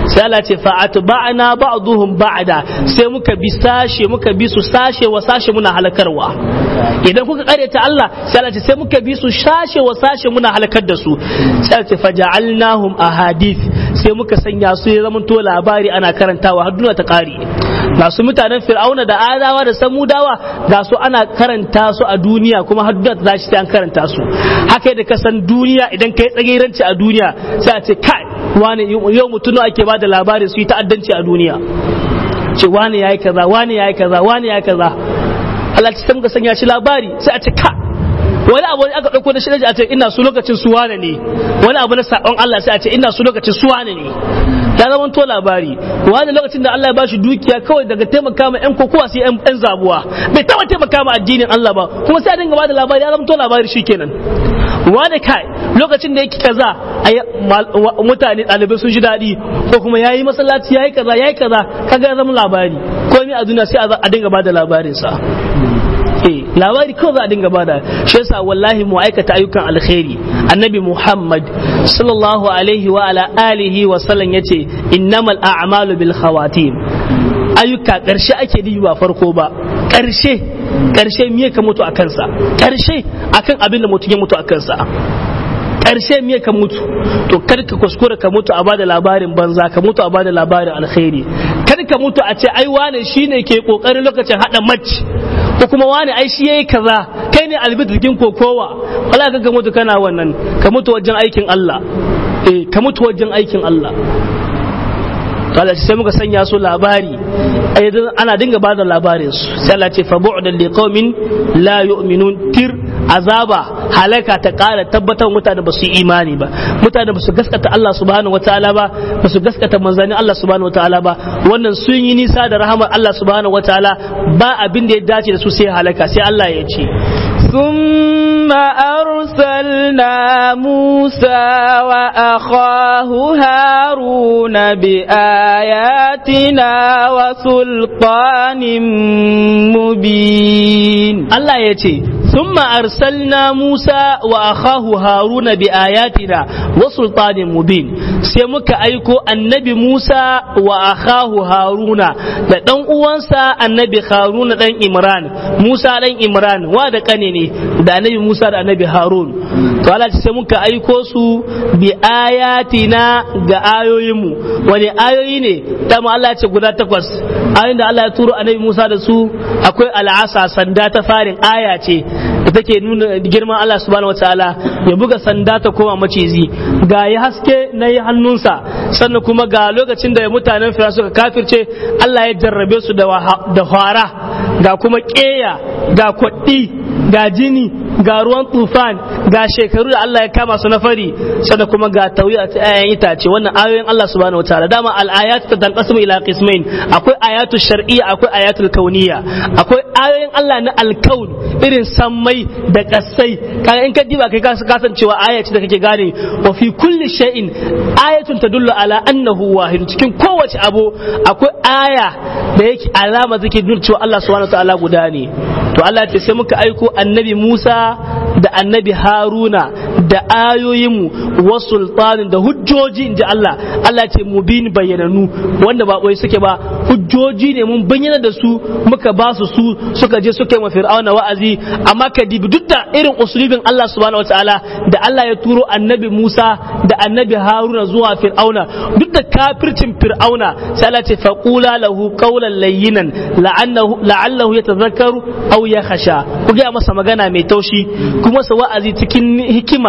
sai Allah ce fa atba'na ba'dhum ba'da sai muka bi sashe muka bi su sashe wa sashe muna halakarwa idan kuka karyata Allah sai Allah ce sai muka bi su sashe wa sashe muna halakar da su sai Allah ce faja'alnahum ahadith sai muka sanya su ya zama to labari ana karantawa har duniya ta kare ga su mutanen fir'auna da adawa da samudawa ga su ana karanta su a duniya kuma har duniya ta shi an karanta su haka da kasan duniya idan kai tsagiranci a duniya sai a ce kai wani yau mutum ake ba da labarin su yi ta'addanci a duniya ce wani yayi kaza wani yayi kaza wani yayi kaza Allah ce sai muka sanya shi labari sai a ce ka wani abu aka dauko da shi a ce ina su lokacin su wane ne wani abu na sabon Allah sai a ce ina su lokacin su wane ne ya zama to labari wani lokacin da Allah ya bashi dukiya kawai daga taimaka ma yan kokowa sai yan zabuwa bai taba taimaka ma addinin Allah ba kuma sai a dinga bada labari ya zama to labari shikenan wani kai lokacin da yake kaza mutane ɗalibai sun ji daɗi ko kuma yayi masallaci yayi kaza yayi kaza kaga ya zama labari komai a duniya sai a dinga bada labarin sa eh labari kawai za a dinga bada shi yasa wallahi mu aikata ayyukan alkhairi annabi Muhammad sallallahu alaihi wa ala alihi wa sallam yace innamal a'malu bil khawatim ayyuka karshe ake yi ba farko ba karshe karshe miye ka mutu akan sa karshe akan abin da mutum ya mutu akan sa karshe miye ka mutu to kar ka kuskura ka mutu a bada labarin banza ka mutu a bada labarin alkhairi kar ka mutu a ce ai wane shine ke kokarin lokacin hada match ko kuma wane ai shi yayi kaza kai ne albidikin kokowa wala ka mutu kana wannan ka mutu wajen aikin Allah eh ka mutu wajen aikin Allah Allah sai muka sanya su labari ana dinga bada labarin su sai Allah ce fa bu'dan liqaumin la yu'minun tir azaba halaka ta kara tabbatar mutane ba su yi imani ba mutane ba su gaskata Allah subhanahu wataala ba ba su gaskata manzani Allah subhanahu wataala ba wannan sun yi nisa da rahamar Allah subhanahu wataala ba abin da ya dace da su sai halaka sai Allah ya ce ثم أرسلنا موسى وأخاه هارون بآياتنا وسلطان مبين الله يتي ثم أرسلنا موسى وأخاه هارون بآياتنا وسلطان مبين سيمك أيكو النبي موسى وأخاه هارون لدن أوانسا النبي هارون لدن إمران موسى لدن إمران وادكني da annabi Musa da annabi Harun to Allah sai muka aiko su bi ayatina ga ayoyinmu wani ayoyi ne da mu Allah ya ce guda takwas ayoyin da Allah ya turo annabi Musa da su akwai al'asa sanda ta farin aya ce da take nuna girman Allah subhanahu wataala ya buga sanda ta koma macizi ga ya haske na yi hannunsa sannan kuma ga lokacin da mutanen Fir'auna suka kafirce Allah ya jarrabe su da da fara ga kuma keya ga kwaɗi ga jini ga ruwan tufan ga shekaru da Allah ya kama su na fari sannan kuma ga tauya ta ayan itace wannan ayoyin Allah subhanahu wataala dama al-ayat tanqasimu ila qismain akwai ayatu shar'iyya akwai ayatul kauniyya akwai ayoyin Allah na al-kaun irin sammai da kasai kaga in ka diba kai ka kasancewa aya ce da kake gane wa fi kulli shay'in ayatun tadullu ala annahu wahid cikin kowace abu akwai aya da yake alama zake nuna cewa Allah subhanahu wataala guda ne to Allah ya ce sai muka aiko annabi Musa da annabi Haruna da ayoyinmu wa sultanin da hujjoji inji Allah Allah ya ce mubin bayyananu wanda ba boye suke ba hujjoji ne mun bayyana da su muka ba su su suka je suka yi ma fir'auna wa'azi amma ka dibi duk da irin usulubin Allah subhanahu wataala da Allah ya turo annabi Musa da annabi Haruna zuwa fir'auna duk da kafircin fir'auna sai Allah ya ce faqula lahu qawlan layyinan la'annahu la'allahu yatadhakkaru aw yakhsha ku ga masa magana mai taushi kuma sa wa'azi cikin hikima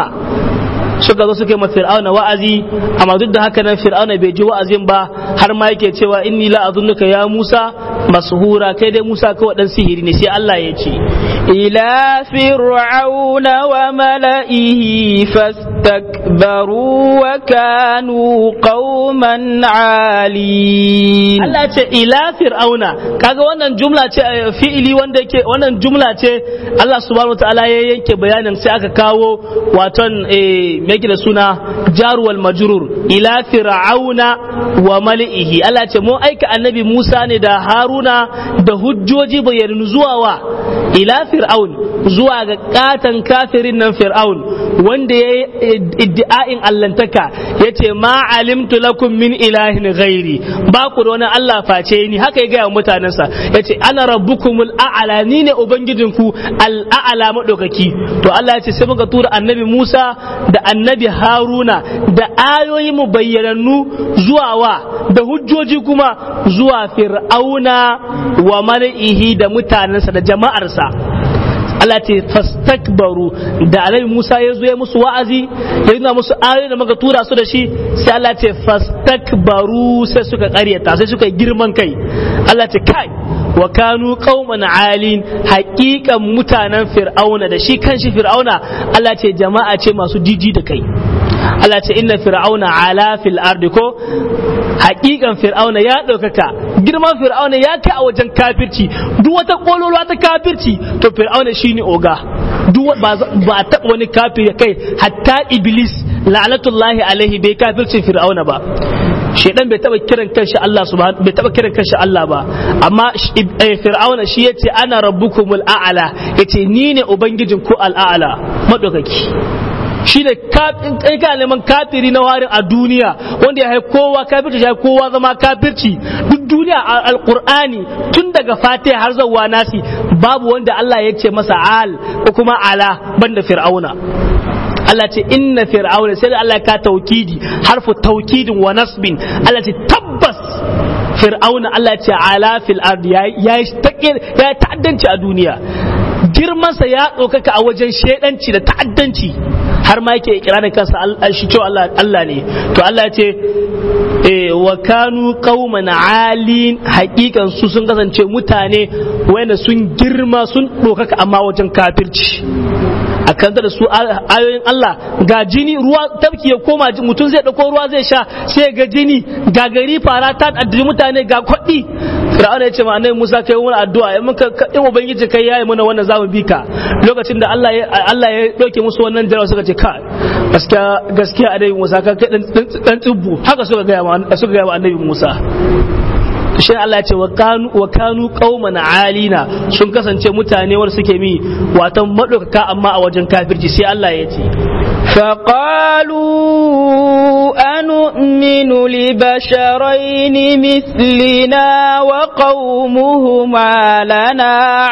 suka zo suka yi ma fir'auna wa'azi amma duk da haka nan fir'auna bai ji wa'azin ba har ma yake cewa inni la azunnuka ya Musa mashura kai dai Musa kawai dan sihiri ne sai Allah ya ce ila fir'auna wa mala'ihi fastakbaru wa kanu qauman ali Allah ya ce ila fir'auna kaga wannan jumla ce fi'ili wanda yake wannan jumla ce Allah subhanahu wataala ya yanke bayanin sai aka kawo waton eh me da suna jarwal majrur ila fir'auna wa mali'ihi Allah ce mu aika annabi Musa ne da Haruna da hujjoji bayyanu zuwa wa ila fir'aun zuwa ga katan kafirin nan fir'aun wanda ya yi iddi'a'in allantaka yace ma alimtu lakum min ilahin ghairi ba ku da wani Allah face ni haka ya ga mutanansa yace ana rabbukumul a'la ni ne ubangijinku al-a'la madaukaki to Allah yace sai muka tura annabi Musa da annabi Haruna da ayoyi mu bayyanannu zuwa wa da hujjoji kuma zuwa fir'auna wa mala'ihi da mutanansa da jama'arsa Allah ce fastakbaru da Annabi Musa ya zo ya musu wa'azi ya nuna musu ayoyi da muka tura su da shi sai Allah ce fastakbaru sai suka ƙaryata sai suka girman kai Allah ce kai wa kanu qauman alin haqiqan mutanen fir'auna da shi kanshi fir'auna Allah ce jama'a ce masu jiji da kai Allah ce inna fir'auna ala fil ardi ko haƙiƙan fir'auna ya ɗaukaka girman fir'auna ya kai a wajen kafirci duk wata ƙololuwa ta kafirci to fir'auna shine oga duk ba a taɓa wani kafir ya kai hatta iblis la'anatullahi alaihi bai kafircin fir'auna ba shedan bai taba kiran kanshi Allah subhanahu bai taba kiran kanshi Allah ba amma fir'auna shi yace ana rabbukumul a'la yace ni ne ubangijin ku al'a'la madaukaki shi ne kai ka neman kafiri na warin a duniya wanda ya haifi kowa kafirci ya kowa zama kafirci duk duniya a alqur'ani tun daga fatiha har zuwa nasi babu wanda Allah ya ce masa al ko kuma ala banda fir'auna Allah ce inna fir'auna sai Allah ka taukidi harfu taukidin wa nasbin Allah ce tabbas fir'auna Allah ce ala fil ardi ya ya ta'addanci a duniya girmansa ya ɗaukaka a wajen shaidanci da ta'addanci har ma yake ikirarin kansa shi cewa Allah Allah ne to Allah ya ce eh wa kanu qauman alin haqiqan su sun kasance mutane wanda sun girma sun ɗaukaka amma wajen kafirci a kanta da su ayoyin Allah ga jini ruwa tafki ya koma mutum zai dauko ruwa zai sha sai ga jini ga gari fara ta addabi mutane ga kwaɗi Fir'auna ya ce ma annabi Musa kai wani addu'a in muka in ubangiji kai yayi mana wannan zamu bi ka lokacin da Allah ya Allah ya dauke musu wannan jarawa suka ce ka gaskiya gaskiya annabi Musa ka kai dan dan tsubbu haka suka ga ma suka ga annabi Musa shi Allah ya ce wa kanu wa kanu qauman alina sun kasance mutane wanda suke mi watan madaukaka amma a wajen kafirci sai Allah ya ce فقالوا أنؤمن لبشرين مثلنا وقومهما لنا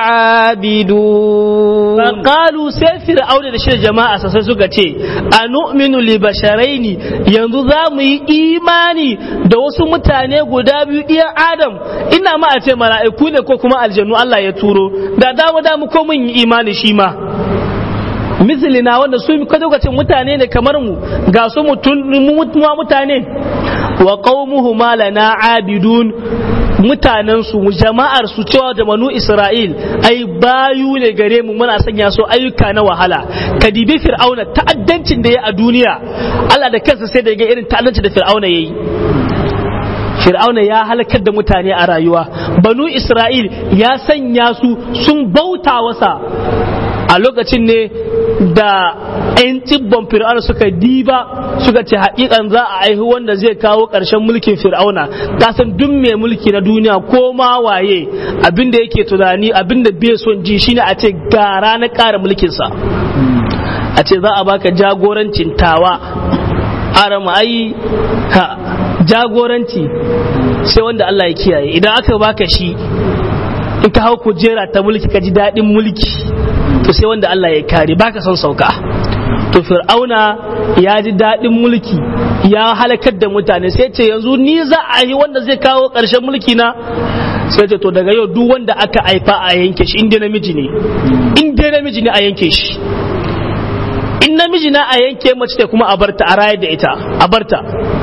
عابدون فقالوا سيفر أولي لشير جماعة سيسوكا أنؤمن لبشرين ينظام إيماني دوسو متاني قدابي إيا آدم إنا ما أتي ملائكو لكوكما الجنو الله يتورو دا دام دام كومين إيماني شيما mislina wanda su kadokacin mutane ne kamar mu ga su mutuwa mutane wa qaumuhuma lana abidun mutanen su jama'ar su cewa da banu Isra'il ai bayu ne gare mu muna sanya su ayyuka na wahala kadibi fir'auna ta'addancin da ya a duniya Allah da kansa sai da ga irin ta'addancin da fir'auna yayi fir'auna ya halakar da mutane a rayuwa banu Isra'il ya sanya su sun bauta wasa a lokacin ne da 'yan tibbon fir'auna suka diba suka ce haƙiƙan za a aihu wanda zai kawo ƙarshen mulkin fir'auna kasan duk mai mulki na duniya ko ma waye abinda yake tunani abinda bai son ji shine a ce gara na ƙara mulkinsa a ce za a baka jagorancin tawa arama ai ha jagoranci sai wanda Allah ya kiyaye idan aka baka shi in ka hau kujera ta mulki ka ji daɗin mulki to sai wanda Allah ya kare baka son sauka to fir'auna ya ji daɗin mulki ya halakar da mutane sai ce yanzu ni za a yi wanda zai kawo ƙarshen mulki na sai ce to daga yau duk wanda aka haifa a yanke shi inda namiji ne inda namiji ne a yanke shi in namiji na a yanke mace ta kuma a barta a rayar da ita a barta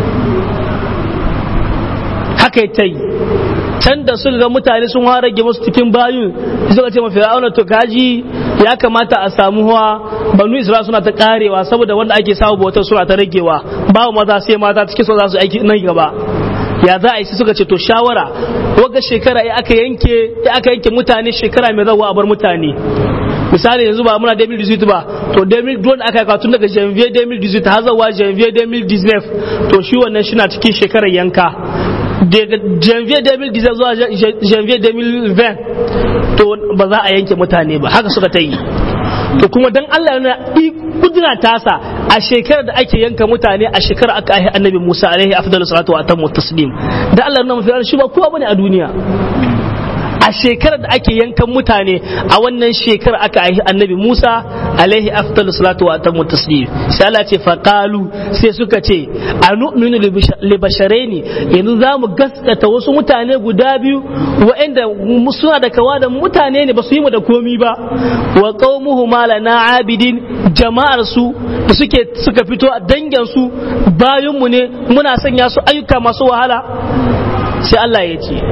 haka ta yi can da sun ga mutane sun ha rage musu cikin bayu suka ce ma fir'auna to kaji ya kamata a samu hawa banu isra'ila suna ta karewa saboda wanda ake samu bautar suna ta ragewa babu maza sai mata cikin su za su aiki nan gaba ya za a yi suka ce to shawara wagga shekara ya aka yanke ya aka yanke mutane shekara mai zawa a bar mutane misali yanzu ba muna dubu biyu da dix-huit ba to dubu aka yi tun daga janvier dubu biyu da dix-huit har zawa janvier dubu biyu da dix-neuf to shi wannan shi na cikin shekarar yanka daga janvier dubu biyu da dix-neuf zuwa janvier dubu biyu da vingt to ba za a yanke mutane ba haka suka ta yi to kuma dan Allah yana kudura tasa a shekarar da ake yanka mutane a shekarar aka aihi annabi Musa alaihi afdalus salatu wa atammu taslim da Allah nan fir'auna shi ba kowa bane a duniya a shekarar da ake yankan mutane a wannan shekarar aka aihi annabi Musa alaihi afdalus salatu wa atammu taslim sai Allah ce faqalu sai suka ce anu'minu li basharaini yanzu zamu gaskata wasu mutane guda biyu waɗanda suna da kawa da mutane ne ba su yi mu da komi ba wa qaumuhuma lana abidin jama'ar su da suke suka fito a dangin su bayan mu ne muna sanya su ayyuka masu wahala sai Allah ya ce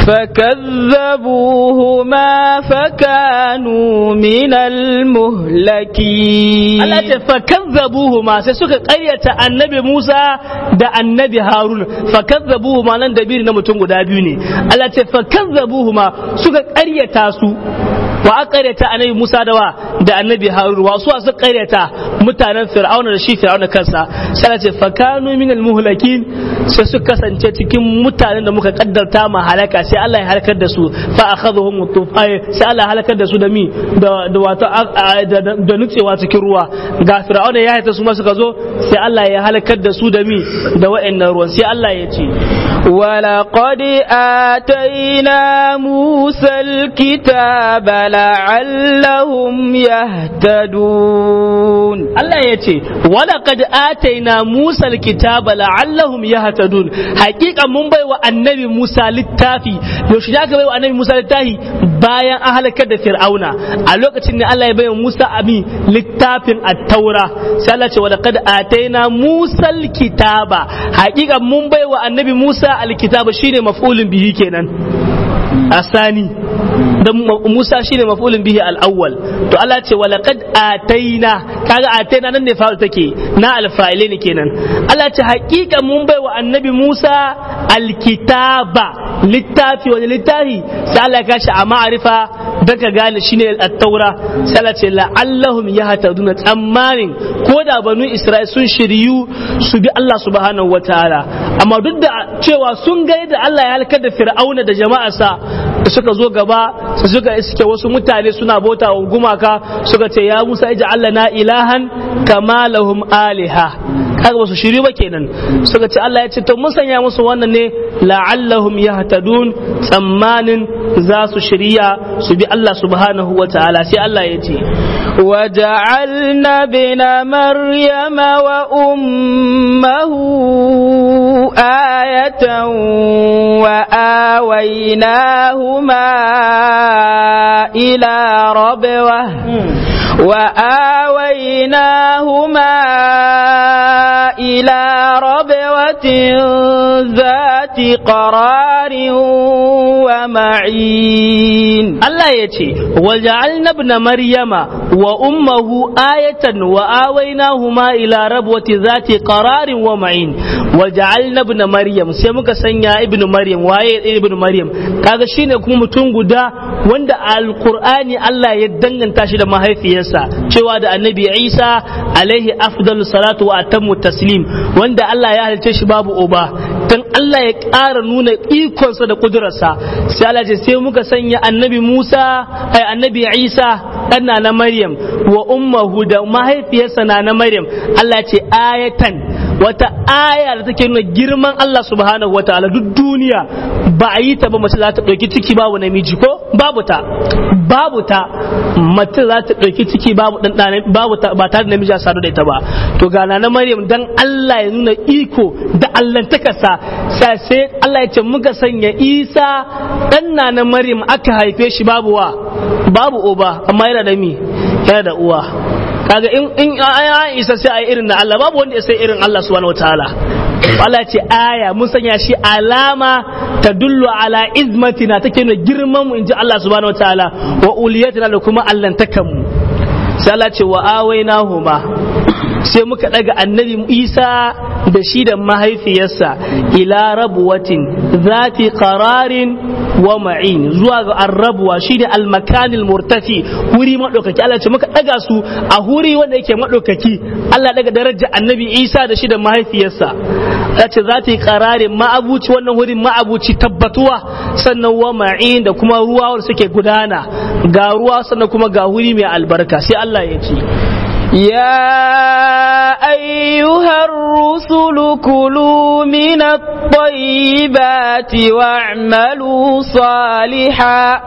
فكذبوهما فكانوا من المهلكين Allah ce fakazzabuhuma sai suka ƙaryata annabi Musa da annabi Harun fakazzabuhuma nan da biri na mutum guda biyu ne Allah ce fakazzabuhuma suka ƙaryata su wa aka ƙaryata annabi Musa da wa da annabi Harun wa su suka ƙaryata mutanen Fir'auna da shi Fir'auna kansa sai Allah ce fakanu minal muhlakin sai suka kasance cikin mutanen da muka kaddarta ma halaka sai Allah ya halakar da su fa akhadhum tufay sai Allah ya halakar da su da mi da da wato da nutsewa cikin ruwa ga Fir'auna ya haita su ma suka zo sai Allah ya halakar da su da mi da wa'annan ruwan sai Allah ya ce ولقد آتينا موسى الكتاب لعلهم يهتدون Allah ya ce ولقد آتينا موسى الكتاب لعلهم يهتدون حقيقة mun bai wa annabi Musa littafi yaushe da aka bai wa annabi Musa littafi bayan an halakar da Fir'auna a lokacin ne Allah ya bai wa Musa abi littafin at-Taura sai Allah ce walaqad ataina Musa al-kitaba haƙiƙa mun bai wa annabi Musa al-kitaba shine maf'ulun bihi kenan asani dan Musa shine maf'ulun bihi al-awwal to Allah ce walaqad ataina kaga ataina nan ne fa'il take na al-fa'ile ne kenan Allah ce haƙiƙa mun bai wa annabi Musa al-kitaba littafi wani littafi sai Allah ya kashi a ma'arifa dan ka gane shine at-taura sai Allah ce la'allahum yahtaduna tsammanin ko da banu Isra'il sun shiryu su bi Allah subhanahu wataala amma duk da cewa sun ga yadda Allah ya halakar da Fir'auna da jama'arsa da suka zo gaba su suka iske wasu mutane suna bauta wa gumaka suka ce ya Musa ij'al lana ilahan kama lahum aliha kaga wasu shiri ba kenan suka ce Allah ya ce to mun sanya musu wannan ne la'allahum yahtadun tsammanin za su shiriya su bi Allah subhanahu wa ta'ala sai Allah ya ce وجعلنا ابن مريم وأمه آية وآويناهما إلى ربوة وآويناهما إلى ربوة ذات قرار ومعين الله يتي وجعلنا ابن مريم وأمه آية وآويناهما إلى ربوة ذات قرار ومعين وجعلنا ابن مريم سيمك سنيا ابن مريم وايه ابن مريم kaga shine kuma mutum guda wanda alqur'ani Allah ya danganta shi da mahaifiyarsa cewa da annabi Isa alaihi afdalu salatu wa atammu taslim wanda Allah ya halice shi babu uba dan Allah ya ƙara nuna ikonsa da kudurarsa sai Allah ya sai muka sanya annabi Musa ai annabi Isa ɗanna na Maryam wa ummuhu da mahaifiyarsa na na Maryam Allah ya ce ayatan wata aya da take nuna girman Allah subhanahu wa ta'ala duk duniya ba a yi ta ba mace za ta ɗauki ciki babu namiji ko babu ta babu ta mace za ta ɗauki ciki babu ɗan babu ta ba tare da namiji a sadu da ita ba to ga na Maryam dan Allah ya nuna iko da allantakarsa sai sai Allah ya ce muka sanya Isa ɗan na Maryam aka haife shi babu wa babu uba amma yana da mi yana da uwa kaga in in aya Isa sai ayi irin na Allah babu wanda ya sai irin Allah subhanahu wataala Allah ce aya mun sanya shi alama ta dullu ala izmatina take nuna girman mu inji Allah subhanahu wataala wa uliyatina da kuma allantakan mu sai Allah ce wa awainahuma sai muka daga annabi Isa da shi da mahaifiyarsa ila rabuwatin zati qararin wa ma'in zuwa ga arrabuwa shi da almakanil murtafi wuri madaukaki Allah ce muka daga su a huri wanda yake madaukaki Allah daga darajar annabi Isa da shi da mahaifiyarsa Allah ce zati qararin ma'abuci wannan huri ma'abuci tabbatuwa sannan wa ma'in da kuma ruwa wanda suke gudana ga ruwa sannan kuma ga huri mai albarka sai Allah ya ce يا أيها الرسل كلوا من الطيبات واعملوا صالحا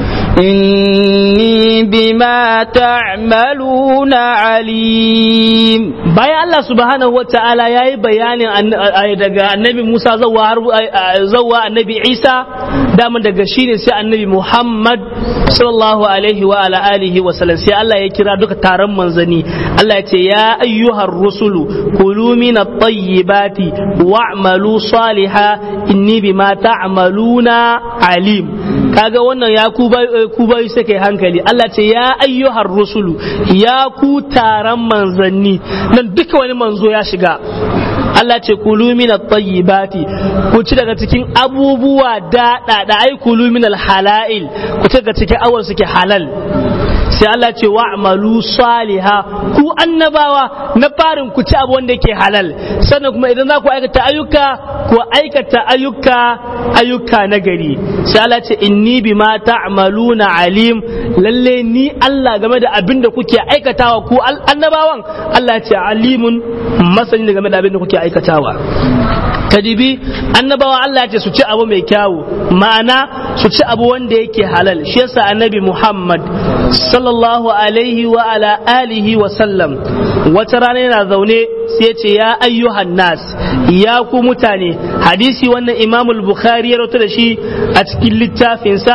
إني بما تعملون عليم. bayan Allah subhanahu wa ta'ala ya yi bayanin daga annabi Musa zawwa annabi Isa daman daga shi ne sai annabi Muhammad sallallahu alaihi wa ala alihi wa sallam sai Allah ya kira duka taron manzani Allah ya ce ya ayyuhar rusulu kulu min at-tayyibati wa'malu salihan inni bima ta'maluna alim. kaga wannan ya ku bai sai kai hankali Allah ce ya ayyuhar rusulu ya ku taron manzanni nan duka wani manzo ya shiga Allah ce kulu min at-tayyibati ku ci daga cikin abubuwa da da ai kulu min al-halail ku ci daga cikin awar suke halal sai Allah ce wa'malu saliha ku annabawa na farin ku ci abu wanda yake halal sannan kuma idan za ku aikata ayyuka ku aikata ayyuka ayyuka na gari sai Allah ce inni bima ta'maluna alim lalle ni Allah game da abin da kuke aikatawa ku annabawan Allah ce alimun masani game da abin da kuke aikatawa. kadibi annabawa Allah ce su ci abu mai kyawu ma'ana su ci abu wanda yake halal shi yasa annabi Muhammad sallallahu alaihi wa ala alihi wa sallam wata rana yana zaune sai ya ce ya ayyuhan nas ya ku mutane hadisi wannan Imam al-Bukhari ya rawaito da shi a cikin littafinsa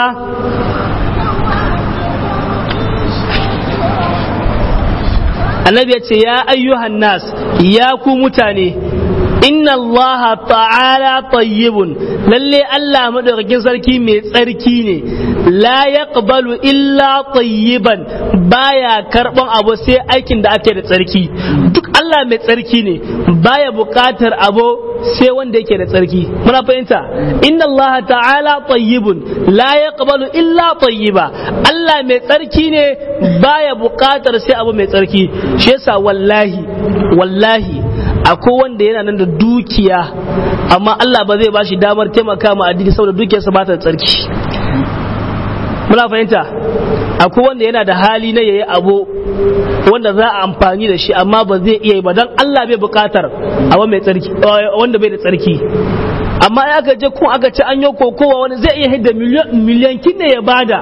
annabi ya ce ya ayyuhan nas ya ku mutane inna Allah ta'ala tayyibun lalle Allah madaukakin sarki mai tsarki ne la yaqbalu illa tayyiban baya karban abu sai aikin da ake da tsarki duk Allah mai tsarki ne baya bukatar abu sai wanda yake da tsarki muna fahimta inna Allah ta'ala tayyibun la yaqbalu illa tayyiba Allah mai tsarki ne baya bukatar sai abu mai tsarki shi yasa wallahi wallahi akwai wanda yana nan da dukiya amma Allah ba zai bashi damar taimaka ma addini saboda dukiyarsa ba ta da tsarki muna fahimta akwai wanda yana da hali na yayi abu wanda za a amfani da shi amma ba zai iya yi ba dan Allah bai bukatar abu mai tsarki wanda bai da tsarki amma ya aka je kun aka ci an yi kokowa wani zai iya hidda miliyan kin ne ya bada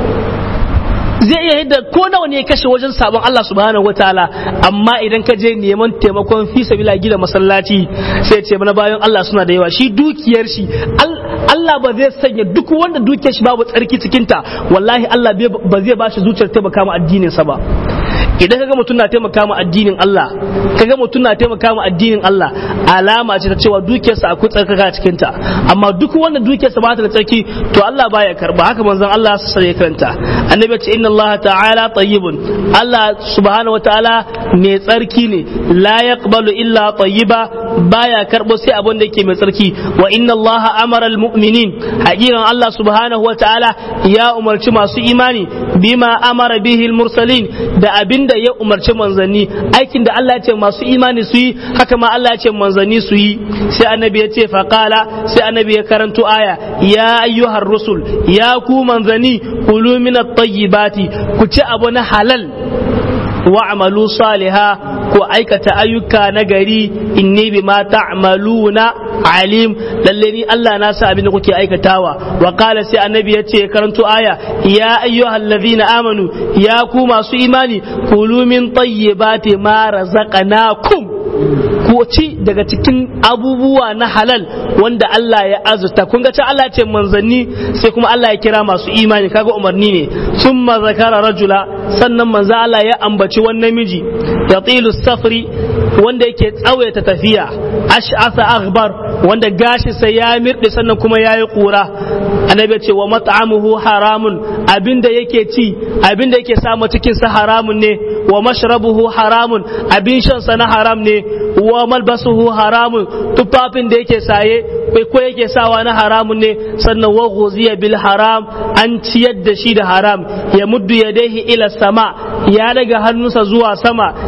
zai iya yadda ko nawa ne ya kashe wajen sabon Allah subhanahu wataala amma idan ka je neman taimakon fi sabila gida masallaci sai ce mana bayan Allah suna da yawa shi dukiyar shi Allah ba zai sanya duk wanda dukiyar shi babu tsarki cikin ta wallahi Allah ba zai ba shi zuciyar taimaka ma addinin sa ba idan kaga mutum na taimaka ma addinin Allah kaga mutum na taimaka ma addinin Allah alama ce ta cewa dukiyarsa akwai tsarkaka cikin ta amma duk wanda dukiyarsa ba ta da tsarki to Allah baya karba haka manzon Allah sai ya karanta annabi ya ce inna Allah ta'ala tayyibun Allah subhanahu wa ta'ala mai tsarki ne la yaqbalu illa tayyiba baya karbo sai abin da yake mai tsarki wa inna Allah amara almu'minin haqiqan Allah subhanahu wa ta'ala ya umarci masu imani bima amara bihi almursalin da abin da ya umarci manzanni aikin da Allah ya ce masu imani su yi haka ma Allah ya ce manzanni su yi sai annabi ya ce faqala sai annabi ya karanto aya ya ayyuhar rusul ya ku manzanni kulu min at-tayyibati ku ci abu na halal wa'malu saliha ku aikata ayyuka na gari inni bima ta'maluna alim lalle ni Allah na sa abin da kuke aikatawa wa qala sai annabi yace karanto aya ya ayyuhal ladhina amanu ya ku masu imani kulu min tayyibati ma razaqnakum ku ci daga cikin abubuwa na halal wanda Allah ya azurta kun ga ta Allah ce manzanni sai kuma Allah ya kira masu imani kaga umarni ne summa zakara rajula sannan manzo Allah ya ambaci wani namiji yatilu safri wanda yake tsawaita tafiya ash'asa aghbar wanda gashi sai ya mirɗe sannan kuma yayi kura annabi ya ce wa mat'amuhu haramun abinda yake ci abinda yake samu cikin sa haramun ne wa mashrabuhu haramun abin shan sa na haram ne wa malbasuhu haramun tufafin da yake saye ko yake sawa na haramun ne sannan wa ghuziya bil haram an ciyar da shi da haram ya muddu yadaihi ila sama ya daga hannunsa zuwa sama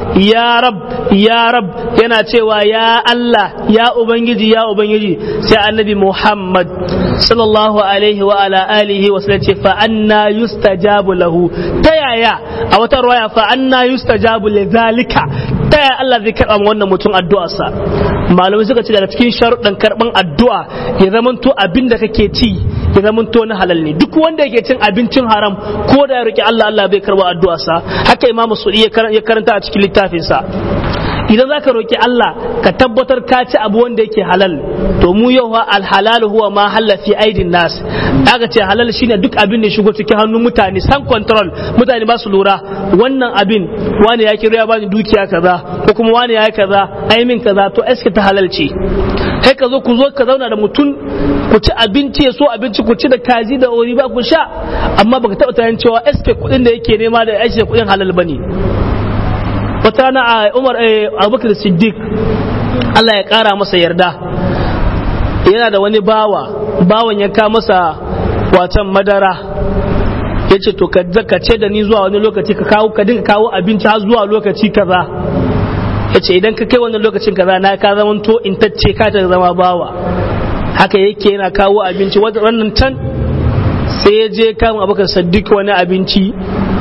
ya rab ya rab yana cewa ya Allah ya ubangiji ya ubangiji sai annabi Muhammad sallallahu alaihi wa ala alihi wa sallam ce fa anna yustajabu lahu ta yaya a wata riwaya fa anna yustajabu lidhalika ta yaya Allah zai karba wannan mutum addu'arsa malamai suka ce daga cikin sharuɗan karban addu'a ya zamanto abinda kake ci ya zamanto na halal ne duk wanda yake cin abincin haram ko da ya roki Allah Allah bai karba addu'arsa haka imamu Sudi ya karanta a cikin littafinsa idan zaka roki Allah ka tabbatar ka ci abu wanda yake halal to mu yau alhalal huwa ma halla fi aidin nas aka ce halal shine duk abin da shigo cikin hannun mutane san control mutane ba su lura wannan abin wani ya kira ya bani dukiya kaza ko kuma wani ya yi kaza ai min kaza to eske ta halal ce kai ka zo ku zo ka zauna da mutum ku ci abinci ya so abinci ku ci da kaji da ori ba ku sha amma baka taba tunanin cewa eske kudin da yake nema da eske kudin halal bane wata rana a Umar Abubakar Siddiq Allah ya kara masa yarda yana da wani bawa bawan ya ka masa watan madara yace to ka ce da ni zuwa wani lokaci ka kawo ka dinga kawo abinci har zuwa lokaci kaza yace idan ka kai wannan lokacin kaza na ka zama to in tacce ka ta zama bawa haka yake yana kawo abinci wannan can sai ya je kan Abubakar Siddiq wani abinci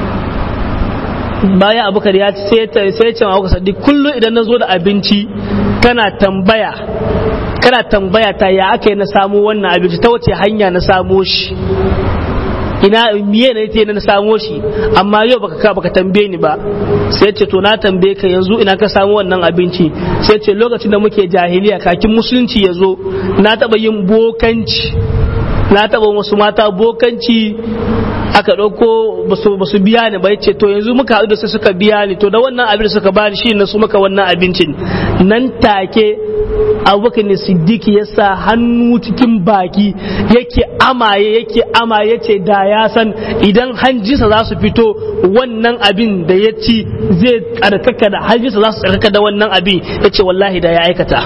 bayan Abubakar ya sai sai ce Abubakar Siddiq kullu idan na zo da abinci kana tambaya kana tambaya ta ya aka yi na samu wannan abinci ta wace hanya na samo shi ina miye ne yake na samo shi amma yau baka ka baka tambaye ni ba sai ce to na tambaye ka yanzu ina ka samu wannan abinci sai ce lokacin da muke jahiliya kakin musulunci yazo na taba yin bokanci na taba wasu mata bokanci aka ɗauko ba su biya ni ba yace to yanzu muka haɗu da sai suka biya ni to da wannan abin da suka bani shi na su maka wannan abincin nan take Abubakar ne Siddiq ya sa hannu cikin baki yake amaye yake amaye ce da ya san idan hanjinsa za su fito wannan abin da ya ci zai tsarkaka da hanjinsa za su tsarkaka da wannan abin yace wallahi da ya aikata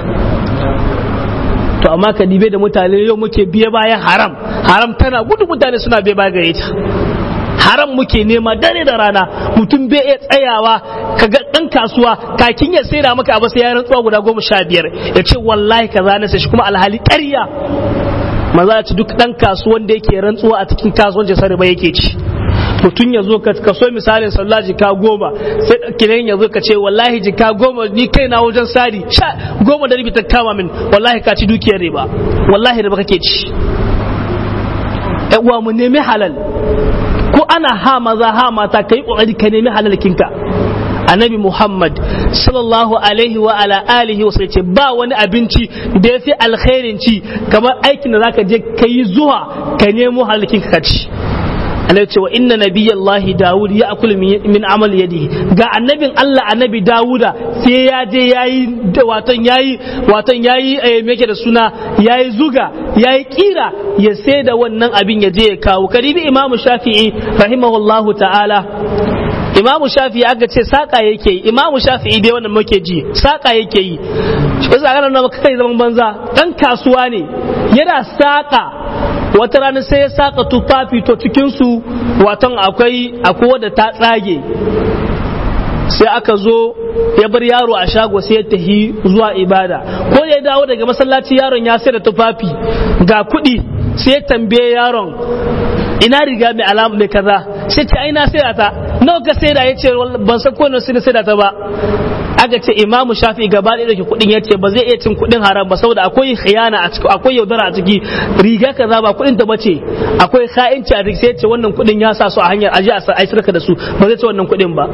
to amma ka dibe da mutane yau muke biye bayan haram haram tana gudu mutane suna biye baya gare ta haram muke nema dare da rana mutum bai iya tsayawa kaga dan kasuwa kakin ya saida maka abu sai ya rantsuwa guda goma sha biyar ya ce wallahi kaza na sai shi kuma alhali ƙarya maza ya ci duk dan kasuwan da yake rantsuwa a cikin kasuwancin sa riba yake ci mutum ya zo ka so misalin sallah jika goma sai kiran ya zo ka ce wallahi jika goma ni kai na wajen sari sha goma da ribi ta kama min wallahi ka ci dukiyar riba wallahi riba kake ci ƴan uwa mu nemi halal ko ana ha maza ha mata kai kokari ka nemi halalkinka annabi Muhammad sallallahu alaihi wa ala alihi wa sallam ba wani abinci da yafi alkhairin ci kamar aikin da zaka je kai zuwa ka nemo halalkinka ka ci Allah ce wa inna nabiyallahi Dawud ya akul min amal yadihi ga annabin Allah annabi Dawuda sai ya je yayi waton yayi waton yayi me yake da suna yayi zuga yayi kira ya sai da wannan abin ya je ya kawo karibi Imam Shafi'i rahimahullahu ta'ala Imam Shafi'i aka ce saka yake yi Imam Shafi'i dai wannan muke ji saka yake yi shi yasa kana nan kai zaman banza dan kasuwa ne yana saka wata rana sai ya saka tufafi to cikinsu watan akwai akwai wadda ta tsage sai aka zo ya bar yaro a shago sai ya tahi zuwa ibada ko ya dawo daga masallaci yaron ya sai da tufafi ga kuɗi sai ya tambaye yaron ina riga mai alamu mai kaza sai ce ai na sai ta nawa ka sai da yace ban san ko nawa sai da ta ba aka ce Imam Shafi gaba da yake kudin yace ba zai iya cin kudin haram ba saboda akwai khiyana a ciki akwai yaudara a ciki riga kaza ba kudin ta bace akwai kha'inci a ciki sai yace wannan kudin ya sa su a hanyar aje a ai sarka da su ba zai ci wannan kudin ba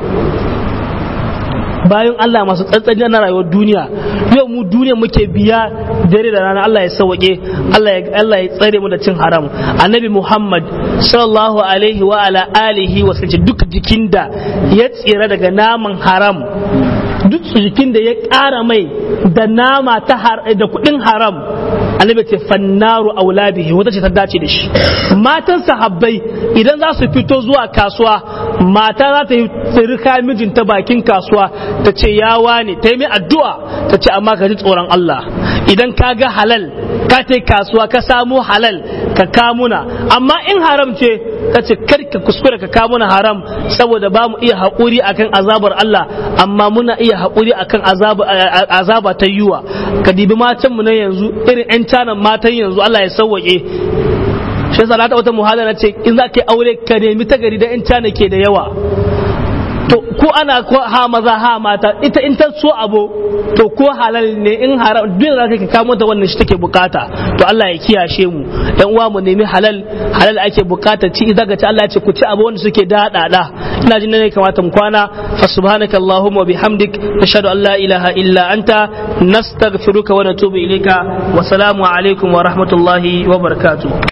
bayan Allah masu tsantsani na rayuwar duniya yau mu duniya muke biya dare da rana Allah ya sauke Allah ya Allah ya tsare mu da cin haram annabi Muhammad sallallahu alaihi wa ala alihi wa sallam duk jikin da ya tsira daga naman haram duk jikin da ya ƙara mai da nama ta da kuɗin haram annabi ce fannaru aulabihi wata ce ta dace da shi. Matan sahabbai idan za su fito zuwa kasuwa mata za ta yi tsirka mijinta bakin kasuwa ta ce ya wane ta yi mai addu'a ta ce amma ka ji tsoron Allah idan ka ga halal ka ta kasuwa ka samu halal ka kamuna amma in haram ce ka ce kar ka kuskure ka kamuna haram saboda ba mu iya haƙuri akan azabar Allah amma muna iya haƙuri akan azaba ta yiwa. Ka dibi matan mu na yanzu irin 'yan canan matan yanzu Allah ya sauwaƙe shi yasa na ta wata muhadara ce in za ka yi aure ka nemi ta gari da 'yan cana ke da yawa. To ko ana ko ha maza ha mata ita in ta so abu to ko halal ne in haram duk da kake kamo ta wannan shi take bukata to Allah ya kiyashe mu dan uwa mu nemi halal halal ake bukata ci idan ga ci Allah ya ce ku ci abu wanda suke da dada ina jin ne kamata mu kwana fa subhanakallahumma wa bihamdik nashhadu an la ilaha illa anta nastaghfiruka wa natubu ilayka wa salamu alaikum wa rahmatullahi wa barakatuh.